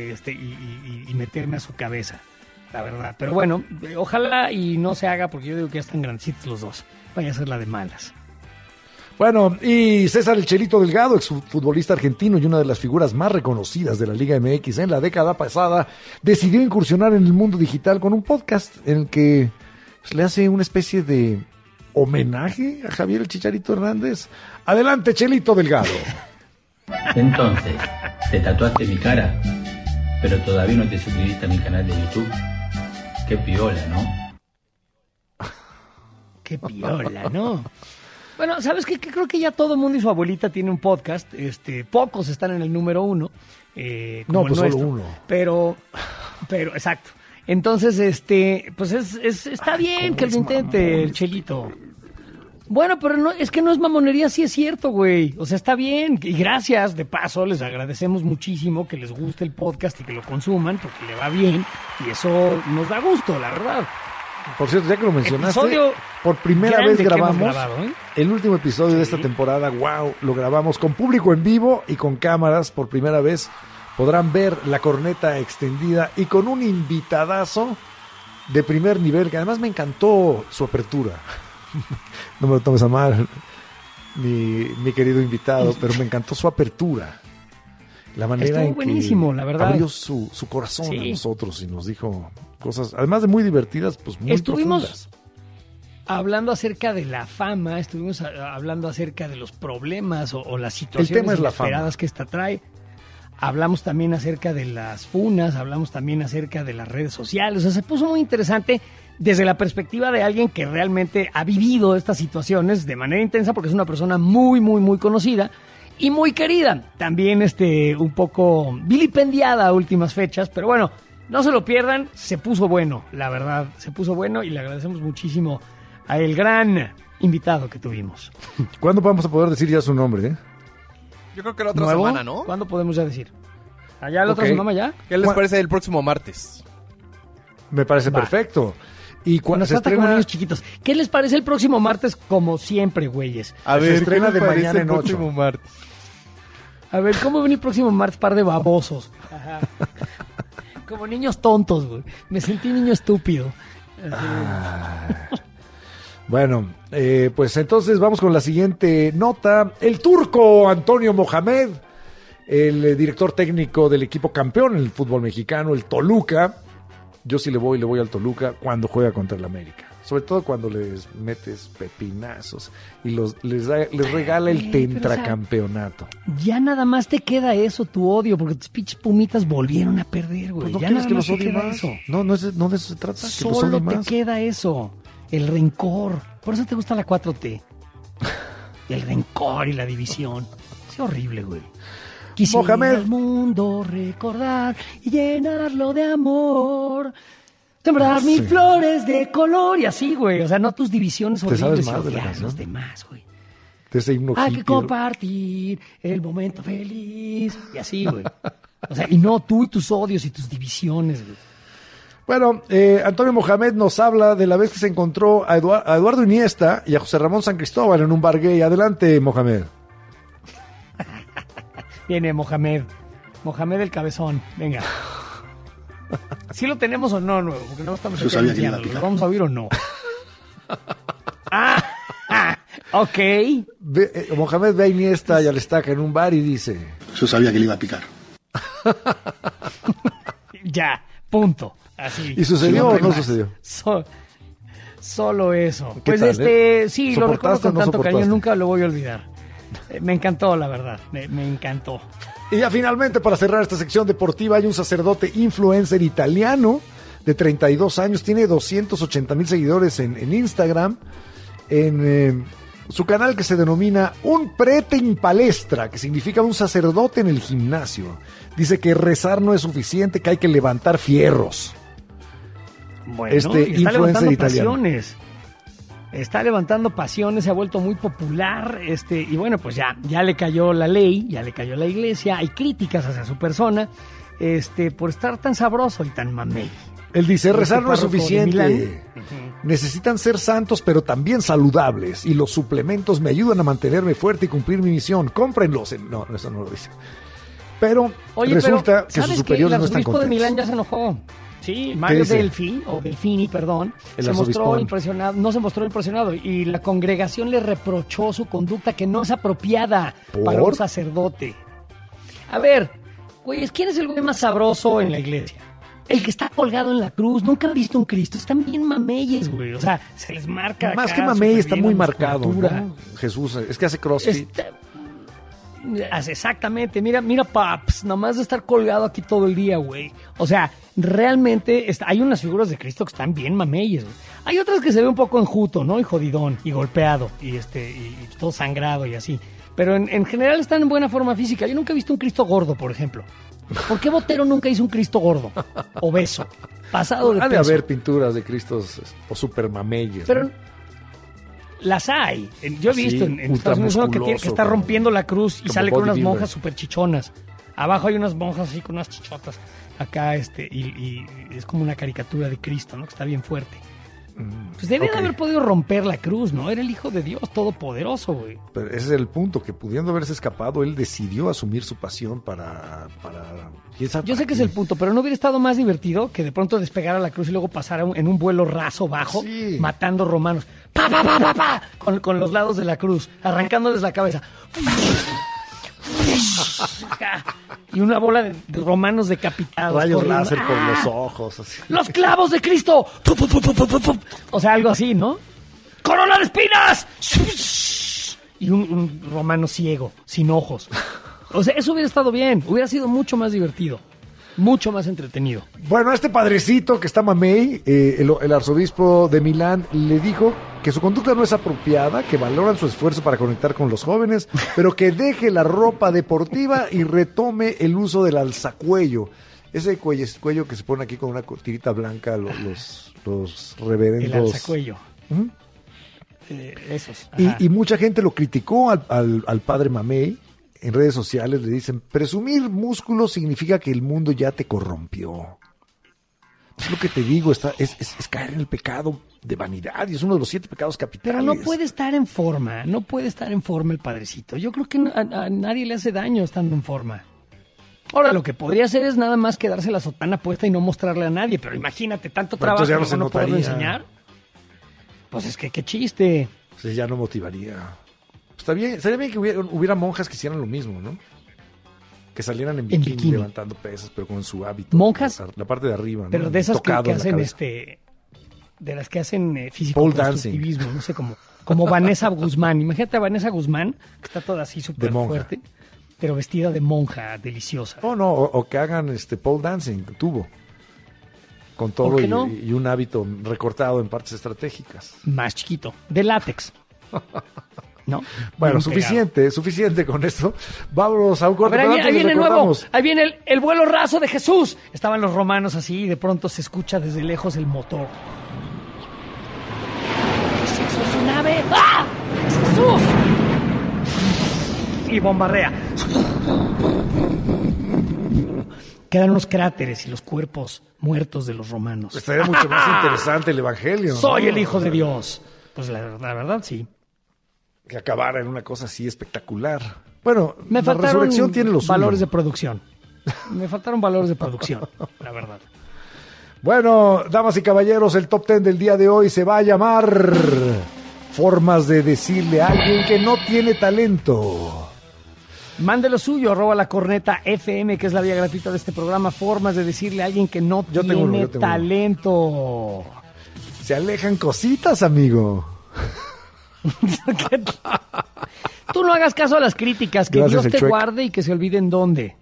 y meterme a su cabeza, la verdad. Pero bueno, ojalá y no se haga, porque yo digo que ya están grandecitos los dos. Vaya a ser la de malas. Bueno, y César El Chelito Delgado, exfutbolista argentino y una de las figuras más reconocidas de la Liga MX en la década pasada, decidió incursionar en el mundo digital con un podcast en el que le hace una especie de homenaje a Javier El Chicharito Hernández. Adelante, Chelito Delgado. Entonces, te tatuaste mi cara, pero todavía no te suscribiste a mi canal de YouTube. Qué piola, ¿no? Qué piola, ¿no? Bueno, ¿sabes qué? Creo que ya todo el mundo y su abuelita tiene un podcast. Pocos están en el número 1. No, pues solo uno. Pero, exacto. Entonces, pues está bien que lo intente el Chelito. Bueno, pero no, es que no es mamonería, sí es cierto, güey. O sea, está bien. Y gracias, de paso, les agradecemos muchísimo que les guste el podcast y que lo consuman, porque le va bien. Y eso nos da gusto, la verdad. Por cierto, ya que lo mencionaste, por primera vez grabamos el último episodio de esta temporada. Wow, lo grabamos con público en vivo y con cámaras por primera vez. Podrán ver la corneta extendida y con un invitadazo de primer nivel, que además me encantó su apertura. No me lo tomes a mal, mi querido invitado, pero me encantó su apertura. La manera en buenísimo, que la verdad. Abrió su corazón a nosotros y nos dijo cosas, además de muy divertidas, pues muy profundas. Hablando acerca de la fama, estuvimos hablando acerca de los problemas o las situaciones inesperadas que esta trae. Hablamos también acerca de las funas, hablamos también acerca de las redes sociales. O sea, se puso muy interesante desde la perspectiva de alguien que realmente ha vivido estas situaciones de manera intensa, porque es una persona muy, muy, muy conocida y muy querida. También un poco vilipendiada a últimas fechas, pero bueno, no se lo pierdan, se puso bueno, la verdad, se puso bueno y le agradecemos muchísimo a el gran invitado que tuvimos. ¿Cuándo vamos a poder decir ya su nombre, Yo creo que la otra semana, ¿no? ¿Cuándo podemos ya decir? ¿Allá la otra semana ya? ¿Qué les parece el próximo martes? Me parece perfecto. Y cuando se estrena... como niños chiquitos. ¿Qué les parece el próximo martes? Como siempre, güeyes. A ver, se estrena de mañana en 8. Martes? A ver, ¿cómo ven el próximo martes? Par de babosos. Ajá. Como niños tontos, güey. Me sentí niño estúpido. Bueno, pues entonces vamos con la siguiente nota. El turco Antonio Mohamed, el director técnico del equipo campeón en el fútbol mexicano, el Toluca. Yo sí le voy al Toluca cuando juega contra el América. Sobre todo cuando les metes pepinazos y les regala el tetracampeonato. Ya nada más te queda eso, tu odio, porque tus pinches Pumitas volvieron a perder, güey. Pues no ya quieres que los odie más. Eso. No de eso se trata. Solo te queda eso, el rencor. Por eso te gusta la 4T. El rencor y la división. Es horrible, güey. Quisiera Mohamed. el mundo recordar y llenarlo de amor. Sembrar mil flores de color y así, güey. O sea, no tus divisiones ¿Te sabes horribles y más de la odiar a canción? los demás, güey. De ese himno Hay que hippie, compartir el momento feliz. Y así, güey. O sea, y no tú y tus odios y tus divisiones, güey. Bueno, Antonio Mohamed nos habla de la vez que se encontró a Eduardo Iniesta y a José Ramón San Cristóbal en un bar gay. Adelante, Mohamed. Viene Mohamed. Mohamed el cabezón. Venga. ¿Sí lo tenemos o no, nuevo? Porque no estamos Yo sabía que anunciando. iba a picar. ¿Lo vamos a oír o no? Ok. Mohamed ve a Iniesta y al Estaca en un bar y dice... Yo sabía que le iba a picar. Ya, punto. Así. ¿Y sucedió o no más. sucedió? Solo eso. ¿Qué Pues tal, sí, lo recuerdo ¿Soportaste o con no tanto cariño, soportaste? nunca lo voy a olvidar. Me encantó, la verdad. Me encantó. Y ya finalmente, para cerrar esta sección deportiva, hay un sacerdote influencer italiano de 32 años, tiene 280,000 seguidores en Instagram, en su canal que se denomina Un Prete in Palestra, que significa un sacerdote en el gimnasio. Dice que rezar no es suficiente, que hay que levantar fierros. Bueno, Este y está influencer levantando italiano. pasiones. Está levantando pasiones, se ha vuelto muy popular, y bueno, pues ya le cayó la ley, ya le cayó la iglesia, hay críticas hacia su persona, por estar tan sabroso y tan mamey. Él dice, rezar no es párroco de suficiente. Milán. Necesitan ser santos, pero también saludables. Y los suplementos me ayudan a mantenerme fuerte y cumplir mi misión. Cómprenlos. No, eso no lo dice. Pero resulta que sus superiores no están El arzobispo de contentos. Milán ya se enojó. Sí, Mario dice? Delfini, perdón, El se mostró arzobispón. impresionado, no se mostró impresionado y la congregación le reprochó su conducta que no es apropiada para un sacerdote. A ver, güey, ¿quién es el güey más sabroso en la iglesia? El que está colgado en la cruz. Nunca han visto un Cristo. Están bien mameyes, güey. O sea, se les marca Más acá que mamey, súper está bien muy la marcado, musculatura. ¿no? Jesús, es que hace crossfit. Exactamente, mira, paps, nomás de estar colgado aquí todo el día, güey. O sea, realmente hay unas figuras de Cristo que están bien mameyes, güey. Hay otras que se ve un poco enjuto, ¿no? Y jodidón, y golpeado, y todo sangrado y así. Pero en general están en buena forma física. Yo nunca he visto un Cristo gordo, por ejemplo. ¿Por qué Botero nunca hizo un Cristo gordo? Obeso, pasado de Ha de peso. haber pinturas de Cristos o super mameyes. Pero ¿no? las hay. Yo he Sí, visto en Estados Unidos uno que está como- rompiendo la cruz y como sale con unas bodybuilder. monjas súper chichonas. Abajo hay unas monjas así con unas chichotas. Acá y es como una caricatura de Cristo, ¿no? Que está bien fuerte. Pues debía de haber podido romper la cruz, ¿no? Era el Hijo de Dios todopoderoso, güey. Pero ese es el punto, que pudiendo haberse escapado, él decidió asumir su pasión para ¿quién sabe Yo sé para que es qué? el punto, pero ¿no hubiera estado más divertido que de pronto despegar a la cruz y luego pasar en un vuelo raso bajo, matando romanos? ¡Pa, pa, pa, pa, pa! Con los lados de la cruz, arrancándoles la cabeza. Y una bola de romanos decapitados. Rayos corriendo. láser por ¡Ah! los ojos. Así. ¡Los clavos de Cristo! O sea, algo así, ¿no? ¡Corona de espinas! Y un romano ciego, sin ojos. O sea, eso hubiera estado bien. Hubiera sido mucho más divertido. Mucho más entretenido. Bueno, este padrecito que está mamey, el arzobispo de Milán, le dijo que su conducta no es apropiada, que valoran su esfuerzo para conectar con los jóvenes, pero que deje la ropa deportiva y retome el uso del alzacuello. Ese cuello que se pone aquí con una tirita blanca, los reverendos. El alzacuello. Esos. Y mucha gente lo criticó al padre mamey. En redes sociales le dicen, presumir músculos significa que el mundo ya te corrompió. Es lo que te digo, es caer en el pecado de vanidad y es uno de los 7 pecados capitales. Pero no puede estar en forma, el padrecito. Yo creo que a nadie le hace daño estando en forma. Ahora, lo que podría hacer es nada más quedarse la sotana puesta y no mostrarle a nadie, pero imagínate, tanto Pero trabajo entonces ya no se poderlo notaría. enseñar. Pues es que qué chiste. Pues ya no motivaría. Estaría bien que hubiera monjas que hicieran lo mismo, ¿no? Que salieran en bikini levantando pesas, pero con su hábito. Monjas, la parte de arriba, ¿no? pero de esas que Tocado en la hacen cabeza. de las que hacen Pole físico-constructivismo, no sé, como Vanessa Guzmán. Imagínate a Vanessa Guzmán, que está toda así súper monja. fuerte, pero vestida de monja deliciosa. O que hagan pole dancing, tubo. Con todo ¿Por qué no? y un hábito recortado en partes estratégicas. Más chiquito, de látex. No. Bueno, suficiente con esto. Vámonos a un corte. Ahí viene nuevo. Ahí viene el vuelo raso de Jesús. Estaban los romanos así y de pronto se escucha desde lejos el motor. ¿Qué es eso? ¿Es un ave? ¡Ah! ¡Es Jesús! Y bombardea. Quedan los cráteres y los cuerpos muertos de los romanos. Estaría mucho más interesante el evangelio. Soy el Hijo de Dios. Pues la verdad, sí. Que acabara en una cosa así espectacular. Bueno, la resurrección tiene los valores de producción. Me faltaron valores de producción, la verdad. Bueno, damas y caballeros, el top 10 del día de hoy se va a llamar Formas de decirle a alguien que no tiene talento. Mande lo suyo, @lacorneta_FM, que es la vía gratuita de este programa. Formas de decirle a alguien que no tiene talento. Se alejan cositas, amigo. Tú no hagas caso a las críticas, que Gracias, Dios te guarde y que se olviden dónde.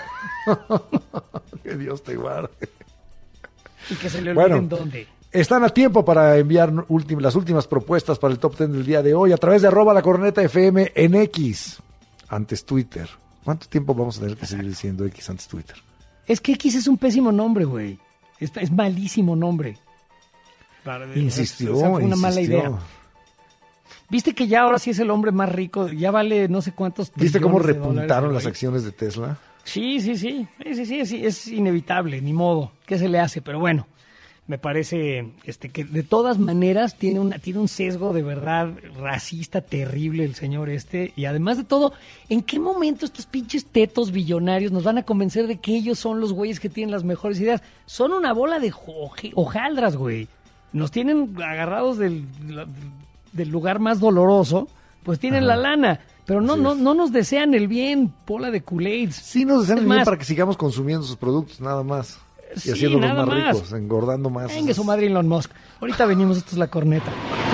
Que Dios te guarde. Y que se le olviden dónde. Están a tiempo para enviar las últimas propuestas para el top 10 del día de hoy a través de @lacorneta_FM en X, antes Twitter. ¿Cuánto tiempo vamos a tener que seguir diciendo X antes Twitter? Es que X es un pésimo nombre, güey. Es malísimo nombre. Insistió. Fue una mala idea. ¿Viste que ya ahora sí es el hombre más rico? Ya vale no sé cuántos. ¿Viste cómo repuntaron las acciones de Tesla? Sí, es inevitable, ni modo. ¿Qué se le hace? Pero bueno, me parece que de todas maneras tiene un sesgo de verdad racista terrible el señor y además de todo, ¿en qué momento estos pinches tetos billonarios nos van a convencer de que ellos son los güeyes que tienen las mejores ideas? Son una bola de hojaldras, güey. Nos tienen agarrados del lugar más doloroso, pues tienen la lana. Pero no nos desean el bien, bola de Kool-Aid. Sí nos desean el bien para que sigamos consumiendo sus productos, nada más. Y haciéndolos más ricos, engordando más. Venga su madre Elon Musk. Ahorita venimos, esto es La Corneta.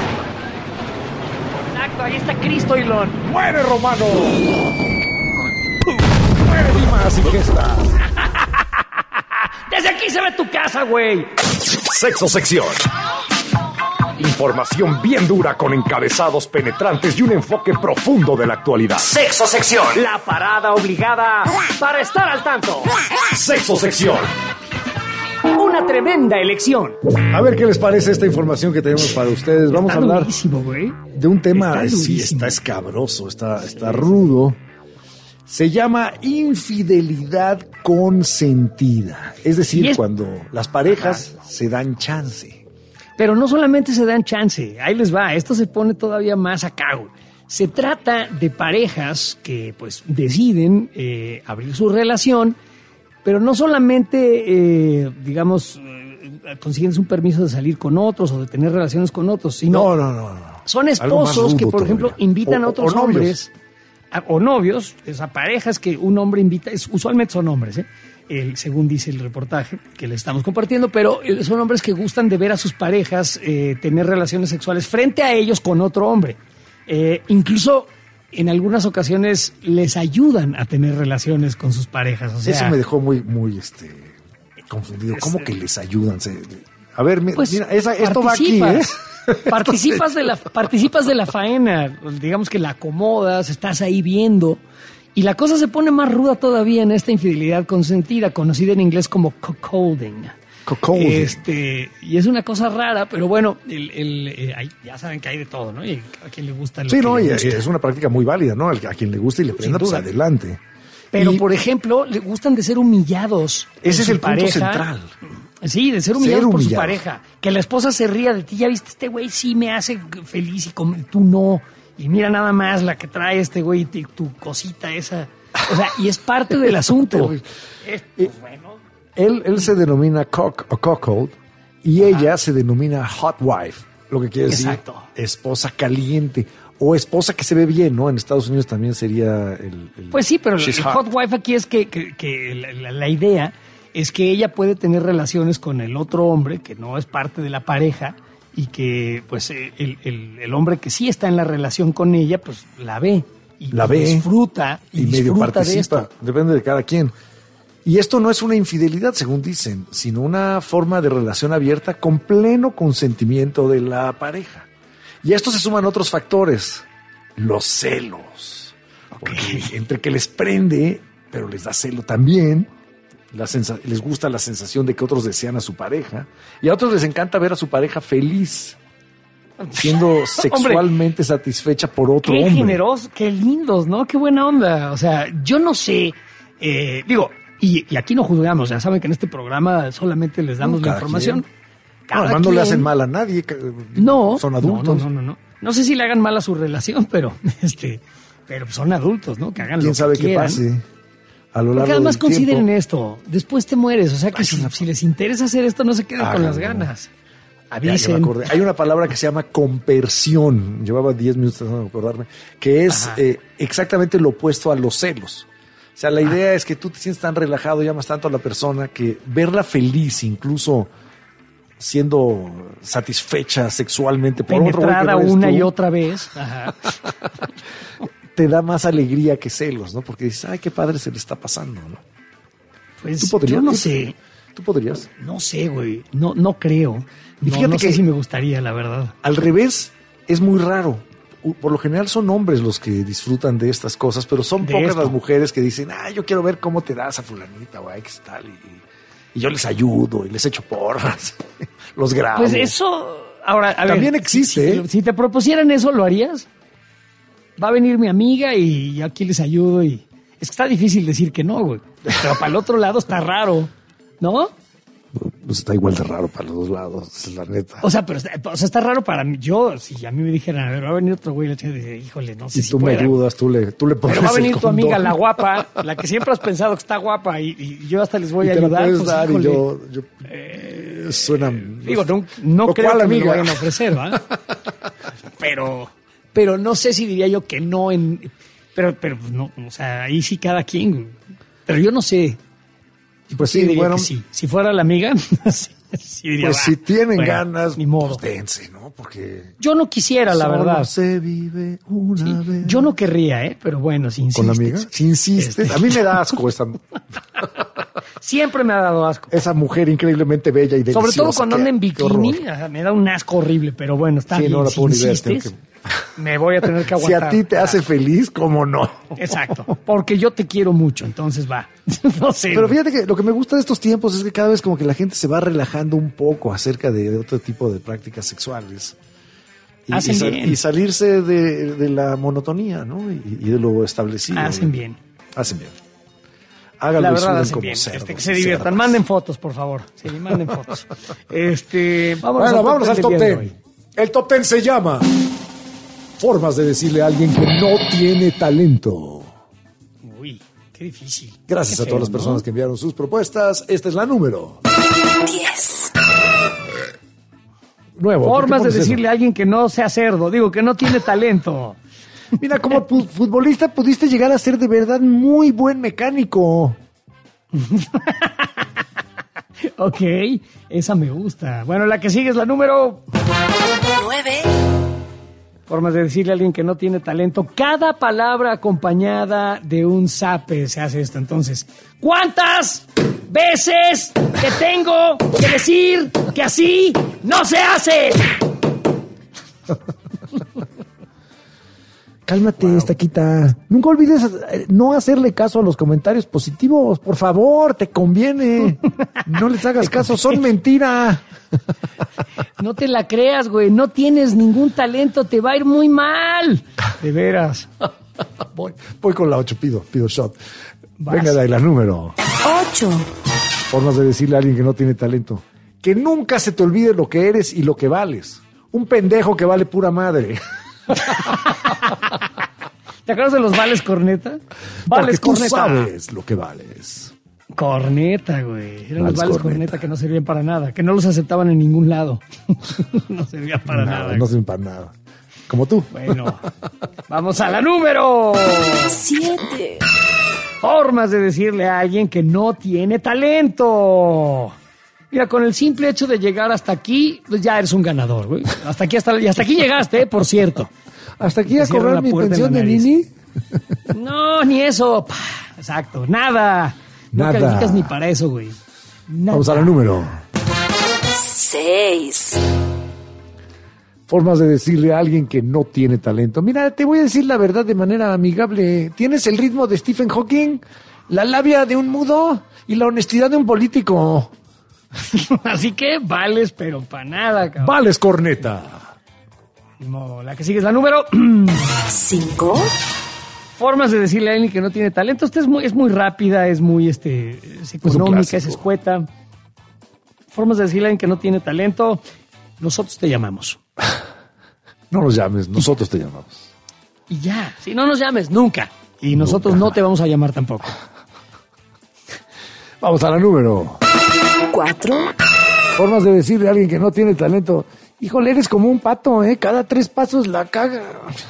Exacto, ahí está Cristo, Elon. ¡Muere, Romano! ¡Muere, Dimas y Gestas! Desde aquí se ve tu casa, güey. Sexo sección. Información bien dura con encabezados penetrantes y un enfoque profundo de la actualidad. Sexo sección. La parada obligada para estar al tanto. Sexo sección. Una tremenda elección. A ver qué les parece esta información que tenemos para ustedes. Vamos a hablar de un tema, está escabroso, está rudo. Se llama infidelidad consentida. Es decir, cuando las parejas se dan chance. Pero no solamente se dan chance, ahí les va, esto se pone todavía más acá, güey. Se trata de parejas que pues deciden abrir su relación, pero no solamente, consiguen un permiso de salir con otros o de tener relaciones con otros, sino no. Son esposos que, por ejemplo, invitan a otros hombres, o novios, a parejas que un hombre invita, usualmente son hombres, según dice el reportaje que le estamos compartiendo, pero son hombres que gustan de ver a sus parejas tener relaciones sexuales frente a ellos con otro hombre. Incluso en algunas ocasiones les ayudan a tener relaciones con sus parejas. O sea, eso me dejó muy confundido. ¿Cómo que les ayudan? A ver, mira, esto va aquí, ¿eh? Participas de la faena, digamos que la acomodas, estás ahí viendo. Y la cosa se pone más ruda todavía en esta infidelidad consentida, conocida en inglés como cuckolding. Y es una cosa rara, pero bueno, ya saben que hay de todo, ¿no? Y a quien le gusta es una práctica muy válida, ¿no? A quien le gusta y le prenda, pues adelante. Pero, por ejemplo, le gustan de ser humillados. Ese es el punto central. Sí, de ser humillados por su pareja. Que la esposa se ría de ti. Ya viste, este güey sí me hace feliz y tú no. Y mira nada más la que trae este güey, tu cosita esa. O sea, y es parte del asunto. Él se denomina cock o cuckold y ella se denomina hot wife, lo que quiere decir esposa caliente o esposa que se ve bien, ¿no? En Estados Unidos también sería el Pues sí, pero el hot wife aquí es que la idea es que ella puede tener relaciones con el otro hombre que no es parte de la pareja y que pues el hombre que sí está en la relación con ella pues la ve y disfruta y medio participa de esto. Depende de cada quien. Y esto no es una infidelidad, según dicen, sino una forma de relación abierta con pleno consentimiento de la pareja. Y a esto se suman otros factores, los celos. Porque entre que les prende, pero les da celo también. Les gusta la sensación de que otros desean a su pareja. Y a otros les encanta ver a su pareja feliz, siendo sexualmente satisfecha por otro hombre. Qué generosos, qué lindos, ¿no? Qué buena onda. O sea, yo no sé, y aquí no juzgamos, ya saben que en este programa solamente les damos la información. Además no le hacen mal a nadie, no, son adultos. No sé si le hagan mal a su relación, pero son adultos, ¿no? Que hagan lo que quieran. ¿Quién sabe qué pase? Porque además consideren esto, después te mueres, o sea que si les interesa hacer esto no se queden con las ganas. Avisen. Ya me acordé. Hay una palabra que se llama compersión, llevaba 10 minutos tratando de acordarme, que es exactamente lo opuesto a los celos. O sea, la idea es que tú te sientes tan relajado y amas tanto a la persona que verla feliz, incluso siendo satisfecha sexualmente por otro güey que no eres una tú, y otra vez. Ajá. Te da más alegría que celos, ¿no? Porque dices, ay, qué padre se le está pasando, ¿no? Pues ¿Tú podrías? Yo no sé. ¿Tú podrías? No sé, güey. No creo. Y fíjate no que sé si me gustaría, la verdad. Al revés, es muy raro. Por lo general son hombres los que disfrutan de estas cosas, pero son pocas las mujeres que dicen, yo quiero ver cómo te das a fulanita, güey, qué tal. Y yo les ayudo y les echo porras. Los grabo. Pues eso, ahora, también existe. Si te propusieran eso, ¿lo harías? Va a venir mi amiga y yo aquí les ayudo y... Es que está difícil decir que no, güey. Pero para el otro lado está raro, ¿no? Pues está igual de raro para los dos lados, es la neta. O sea, pero está raro para mí. Yo, si a mí me dijeran, a ver, va a venir otro güey, le diría, híjole, no sé si tú me ayudas, tú le pones. Pero va a venir el tu amiga, la guapa, la que siempre has pensado que está guapa y yo hasta les voy a ayudar. Pues, dar y yo suena... Digo, no creo que me lo vayan a ofrecer, ¿va? Pero no sé si diría yo que no pero no, o sea, ahí sí cada quien. Pero yo no sé. Pues sí, diría que sí. Si fuera la amiga, sí diría, pues si tienen ganas, ni modo. Pues dense, ¿no? Porque yo no quisiera, la verdad. Se vive una vez. Yo no querría, pero bueno, si insistes. ¿Con la amiga? Si insistes. A mí me da asco esa... Siempre me ha dado asco. Esa mujer increíblemente bella y deliciosa. Sobre todo cuando anda en bikini, me da un asco horrible, pero bueno, está bien. No la si puedo insistes, me voy a tener que aguantar. Si a ti te hace feliz, ¿cómo no? Exacto, porque yo te quiero mucho, entonces va. No sé. Pero fíjate que lo que me gusta de estos tiempos es que cada vez como que la gente se va relajando un poco acerca de otro tipo de prácticas sexuales. Y salirse de la monotonía, ¿no? Y de lo establecido. Hacen bien. Háganlo, la verdad, hacen como bien. Cerdos, que se diviertan. cerdas. Manden fotos, por favor. Sí, manden fotos. Vámonos al top 10. El top 10 se llama Formas de decirle a alguien que no tiene talento. Uy, qué difícil. Gracias a todas las personas que enviaron sus propuestas. Esta es la número 10. Nuevo. Formas de decirle a alguien que no sea cerdo. Digo, que no tiene talento. Mira, como futbolista pudiste llegar a ser de verdad muy buen mecánico. Ok, esa me gusta. Bueno, la que sigue es la número 9. Formas de decirle a alguien que no tiene talento. Cada palabra acompañada de un zape se hace esto. Entonces, ¿cuántas veces te tengo que decir que así no se hace? Cálmate, Estaquita. Nunca olvides no hacerle caso a los comentarios positivos. Por favor, te conviene. No les hagas caso, son mentira. No te la creas, güey. No tienes ningún talento, te va a ir muy mal. De veras. Voy con la 8, pido shot. Venga de ahí, la número 8. Formas de decirle a alguien que no tiene talento. Que nunca se te olvide lo que eres y lo que vales. Un pendejo que vale pura madre. ¿Te acuerdas de los vales corneta? Vales Porque corneta. Tú sabes lo que vales. Corneta, güey. Eran los vales corneta que no servían para nada, que no los aceptaban en ningún lado. No servían para nada. No sirven para nada. Como tú. Bueno, vamos a la número 7. Formas de decirle a alguien que no tiene talento. Mira, con el simple hecho de llegar hasta aquí, pues ya eres un ganador, güey. Hasta aquí llegaste, por cierto. ¿Hasta aquí a cobrar mi pensión de Nini? No, ni eso. Exacto, nada. No calificas ni para eso, güey. Nada. Vamos a la número 6. Formas de decirle a alguien que no tiene talento. Mira, te voy a decir la verdad de manera amigable. Tienes el ritmo de Stephen Hawking, la labia de un mudo y la honestidad de un político. Así que vales, pero para nada, cabrón. Vales, corneta. No, la que sigue es la número 5. Formas de decirle a alguien que no tiene talento. Esta es muy rápida, es muy es económica, es escueta. Formas de decirle a alguien que no tiene talento. Nosotros te llamamos. No nos llames, nosotros te llamamos. Y ya, si no nos llames, nunca. Y nosotros no te vamos a llamar tampoco. Vamos a la número 4. Formas de decirle a alguien que no tiene talento. Híjole, eres como un pato, ¿eh? Cada 3 pasos la caga.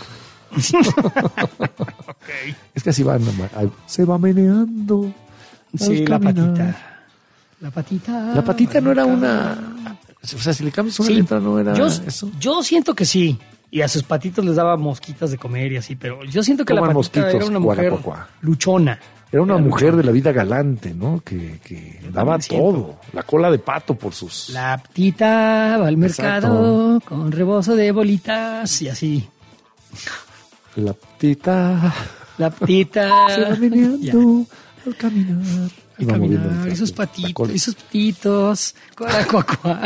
Okay. Es que así va, se va meneando. Sí, la patita. La patita. La patita no era una... O sea, si le cambias una letra no era eso. Yo siento que sí. Y a sus patitos les daba mosquitas de comer y así, pero yo siento que Coman la patita era una mujer luchona. Era una mujer de la vida galante, ¿no? Que daba todo. La cola de pato por sus... La patita va al mercado con rebozo de bolitas y así. La patita... La patita... Se va meneando al caminar. Al caminar, esos patitos, cuacuacua.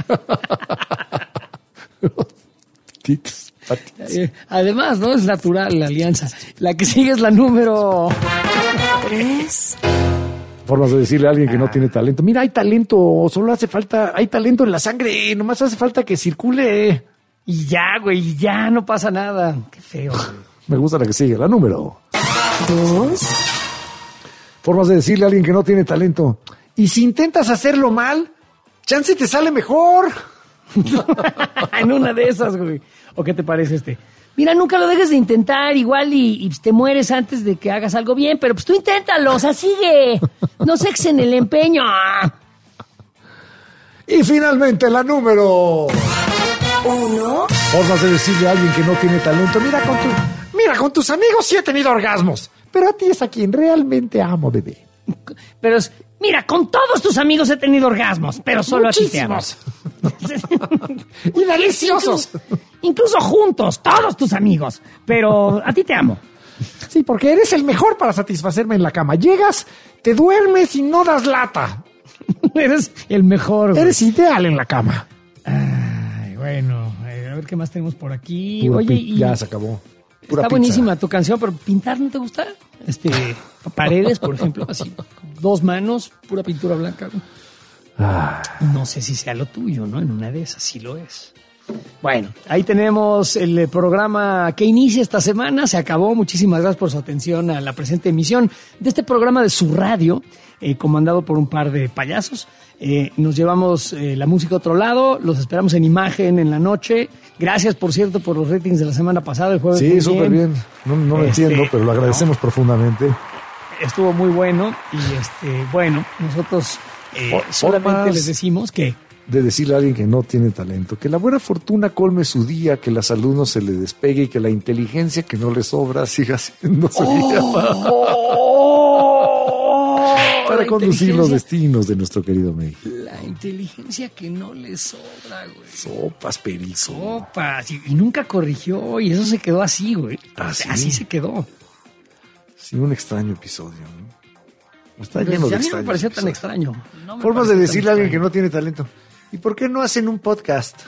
Patitos. Además, ¿no? Es natural la alianza. La que sigue es la número 3. Formas de decirle a alguien que no tiene talento. Mira, hay talento, solo hace falta, hay talento en la sangre, nomás hace falta que circule. Y ya, güey, ya no pasa nada. Qué feo, güey. Me gusta la que sigue, la número 2. Formas de decirle a alguien que no tiene talento. Y si intentas hacerlo mal, chance te sale mejor. En una de esas, güey. ¿O qué te parece Mira, nunca lo dejes de intentar, igual y te mueres antes de que hagas algo bien, pero pues tú inténtalo, o sea, sigue. No seas en el empeño. Y finalmente la número 1. Formas de decirle a alguien que no tiene talento. Mira, con tus amigos sí he tenido orgasmos, pero a ti es a quien realmente amo, bebé. Pero mira, con todos tus amigos he tenido orgasmos, pero solo a ti te amo. Y deliciosos. Incluso juntos, todos tus amigos, pero a ti te amo. Sí, porque eres el mejor para satisfacerme en la cama. Llegas, te duermes y no das lata. Eres el mejor, güey. Eres ideal en la cama. Ay, bueno, a ver qué más tenemos por aquí. Oye, ya se acabó. Pura está buenísima tu canción, pero ¿pintar no te gusta? Paredes, por ejemplo, así, 2 manos, pura pintura blanca. No sé si sea lo tuyo, ¿no? En una de esas sí lo es. Bueno, ahí tenemos el programa que inicia esta semana. Se acabó. Muchísimas gracias por su atención a la presente emisión de este programa de su radio, comandado por un par de payasos. Nos llevamos la música a otro lado. Los esperamos en imagen en la noche. Gracias, por cierto, por los ratings de la semana pasada. El jueves sí, súper bien. No lo entiendo, pero lo agradecemos profundamente. Estuvo muy bueno. Y bueno, nosotros solamente les decimos que... De decirle a alguien que no tiene talento, que la buena fortuna colme su día, que la salud no se le despegue y que la inteligencia que no le sobra siga siendo su guía para conducir los destinos de nuestro querido México. La inteligencia que no le sobra, güey. Sopas, perico. Sopas. Y nunca corrigió y eso se quedó así, güey. Así se quedó. Sí, un extraño episodio, ¿no? Está lleno de extraños. Ya no me parecía tan extraño. Formas de decirle a alguien que no tiene talento. ¿Y por qué no hacen un podcast?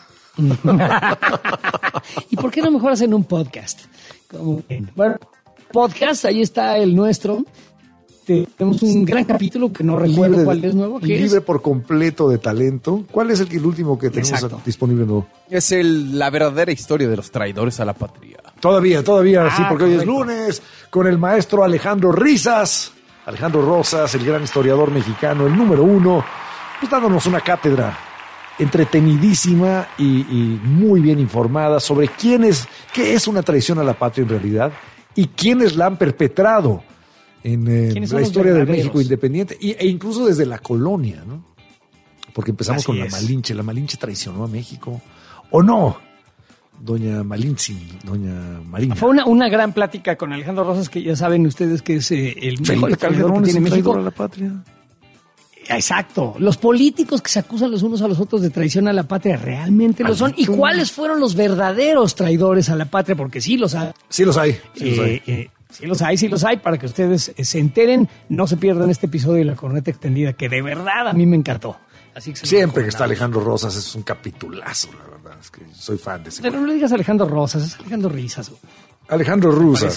¿Y por qué no mejor hacen un podcast? Bueno, podcast, ahí está el nuestro. Tenemos un gran capítulo que no recuerdo cuál es nuevo. Libre por completo de talento. ¿Cuál es el último que tenemos disponible nuevo? Es la verdadera historia de los traidores a la patria. Todavía, sí, porque hoy es lunes, con el maestro Alejandro Rosas, el gran historiador mexicano, el número 1, pues dándonos una cátedra entretenidísima y muy bien informada sobre qué es una traición a la patria en realidad y quiénes la han perpetrado en la historia del México independiente e incluso desde la colonia, ¿no? Porque empezamos con la Malinche traicionó a México, ¿o no? Doña Marina. Fue una gran plática con Alejandro Rosas, que ya saben ustedes que es el mejor historiador que tiene México. A la patria. Exacto. Los políticos que se acusan los unos a los otros de traición a la patria realmente lo son. ¿Y cuáles fueron los verdaderos traidores a la patria? Porque sí los hay. Sí los hay. Sí los hay. Para que ustedes se enteren, no se pierdan este episodio de La Corneta Extendida, que de verdad a mí me encantó. Así que siempre que está Alejandro Rosas es un capitulazo, la verdad. Es que soy fan de ese. Pero no le digas Alejandro Rosas, es Alejandro Risas. Alejandro Rusas.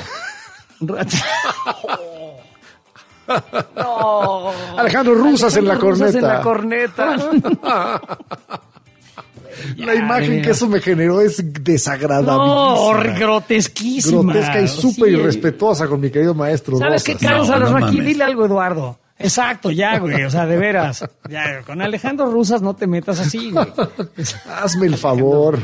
No. Alejandro Rusas en la corneta. En la corneta. La imagen que eso me generó es desagradable. No, grotesquísima. Grotesca y súper irrespetuosa con mi querido maestro. ¿Sabes qué, Carlos Alarraqui? Dile algo, Eduardo. Exacto, ya, güey. O sea, de veras. Ya, con Alejandro Rusas no te metas así, güey. Hazme el favor.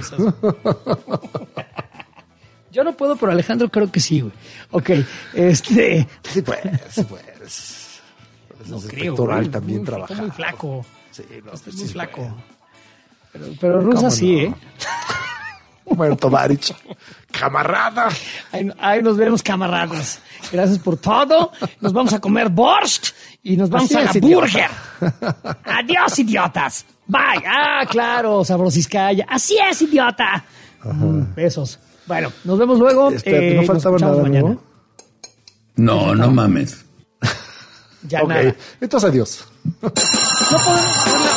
Yo no puedo, pero Alejandro creo que sí, güey. Ok, Sí puedes. No el creo, pectoral güey. también trabaja. Está muy flaco. Sí, no, Está sí muy flaco. Pero Rusas sí, no? Bueno, Tovarich. Camarada. Ahí nos vemos, camaradas. Gracias por todo. Nos vamos a comer borscht y nos vamos a la burger. Adiós, idiotas. Bye. Ah, claro, Sabrosiscaya. Así es, idiota. Besos. Bueno, nos vemos luego. No faltaba nada, mañana. No mames. Ya nada. Entonces, adiós. No podemos.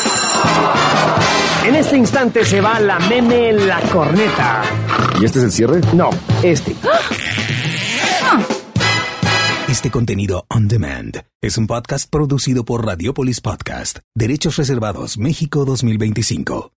En este instante se va la meme La Corneta. ¿Y este es el cierre? No, este. Este contenido on demand es un podcast producido por Radiopolis Podcast. Derechos reservados México 2025.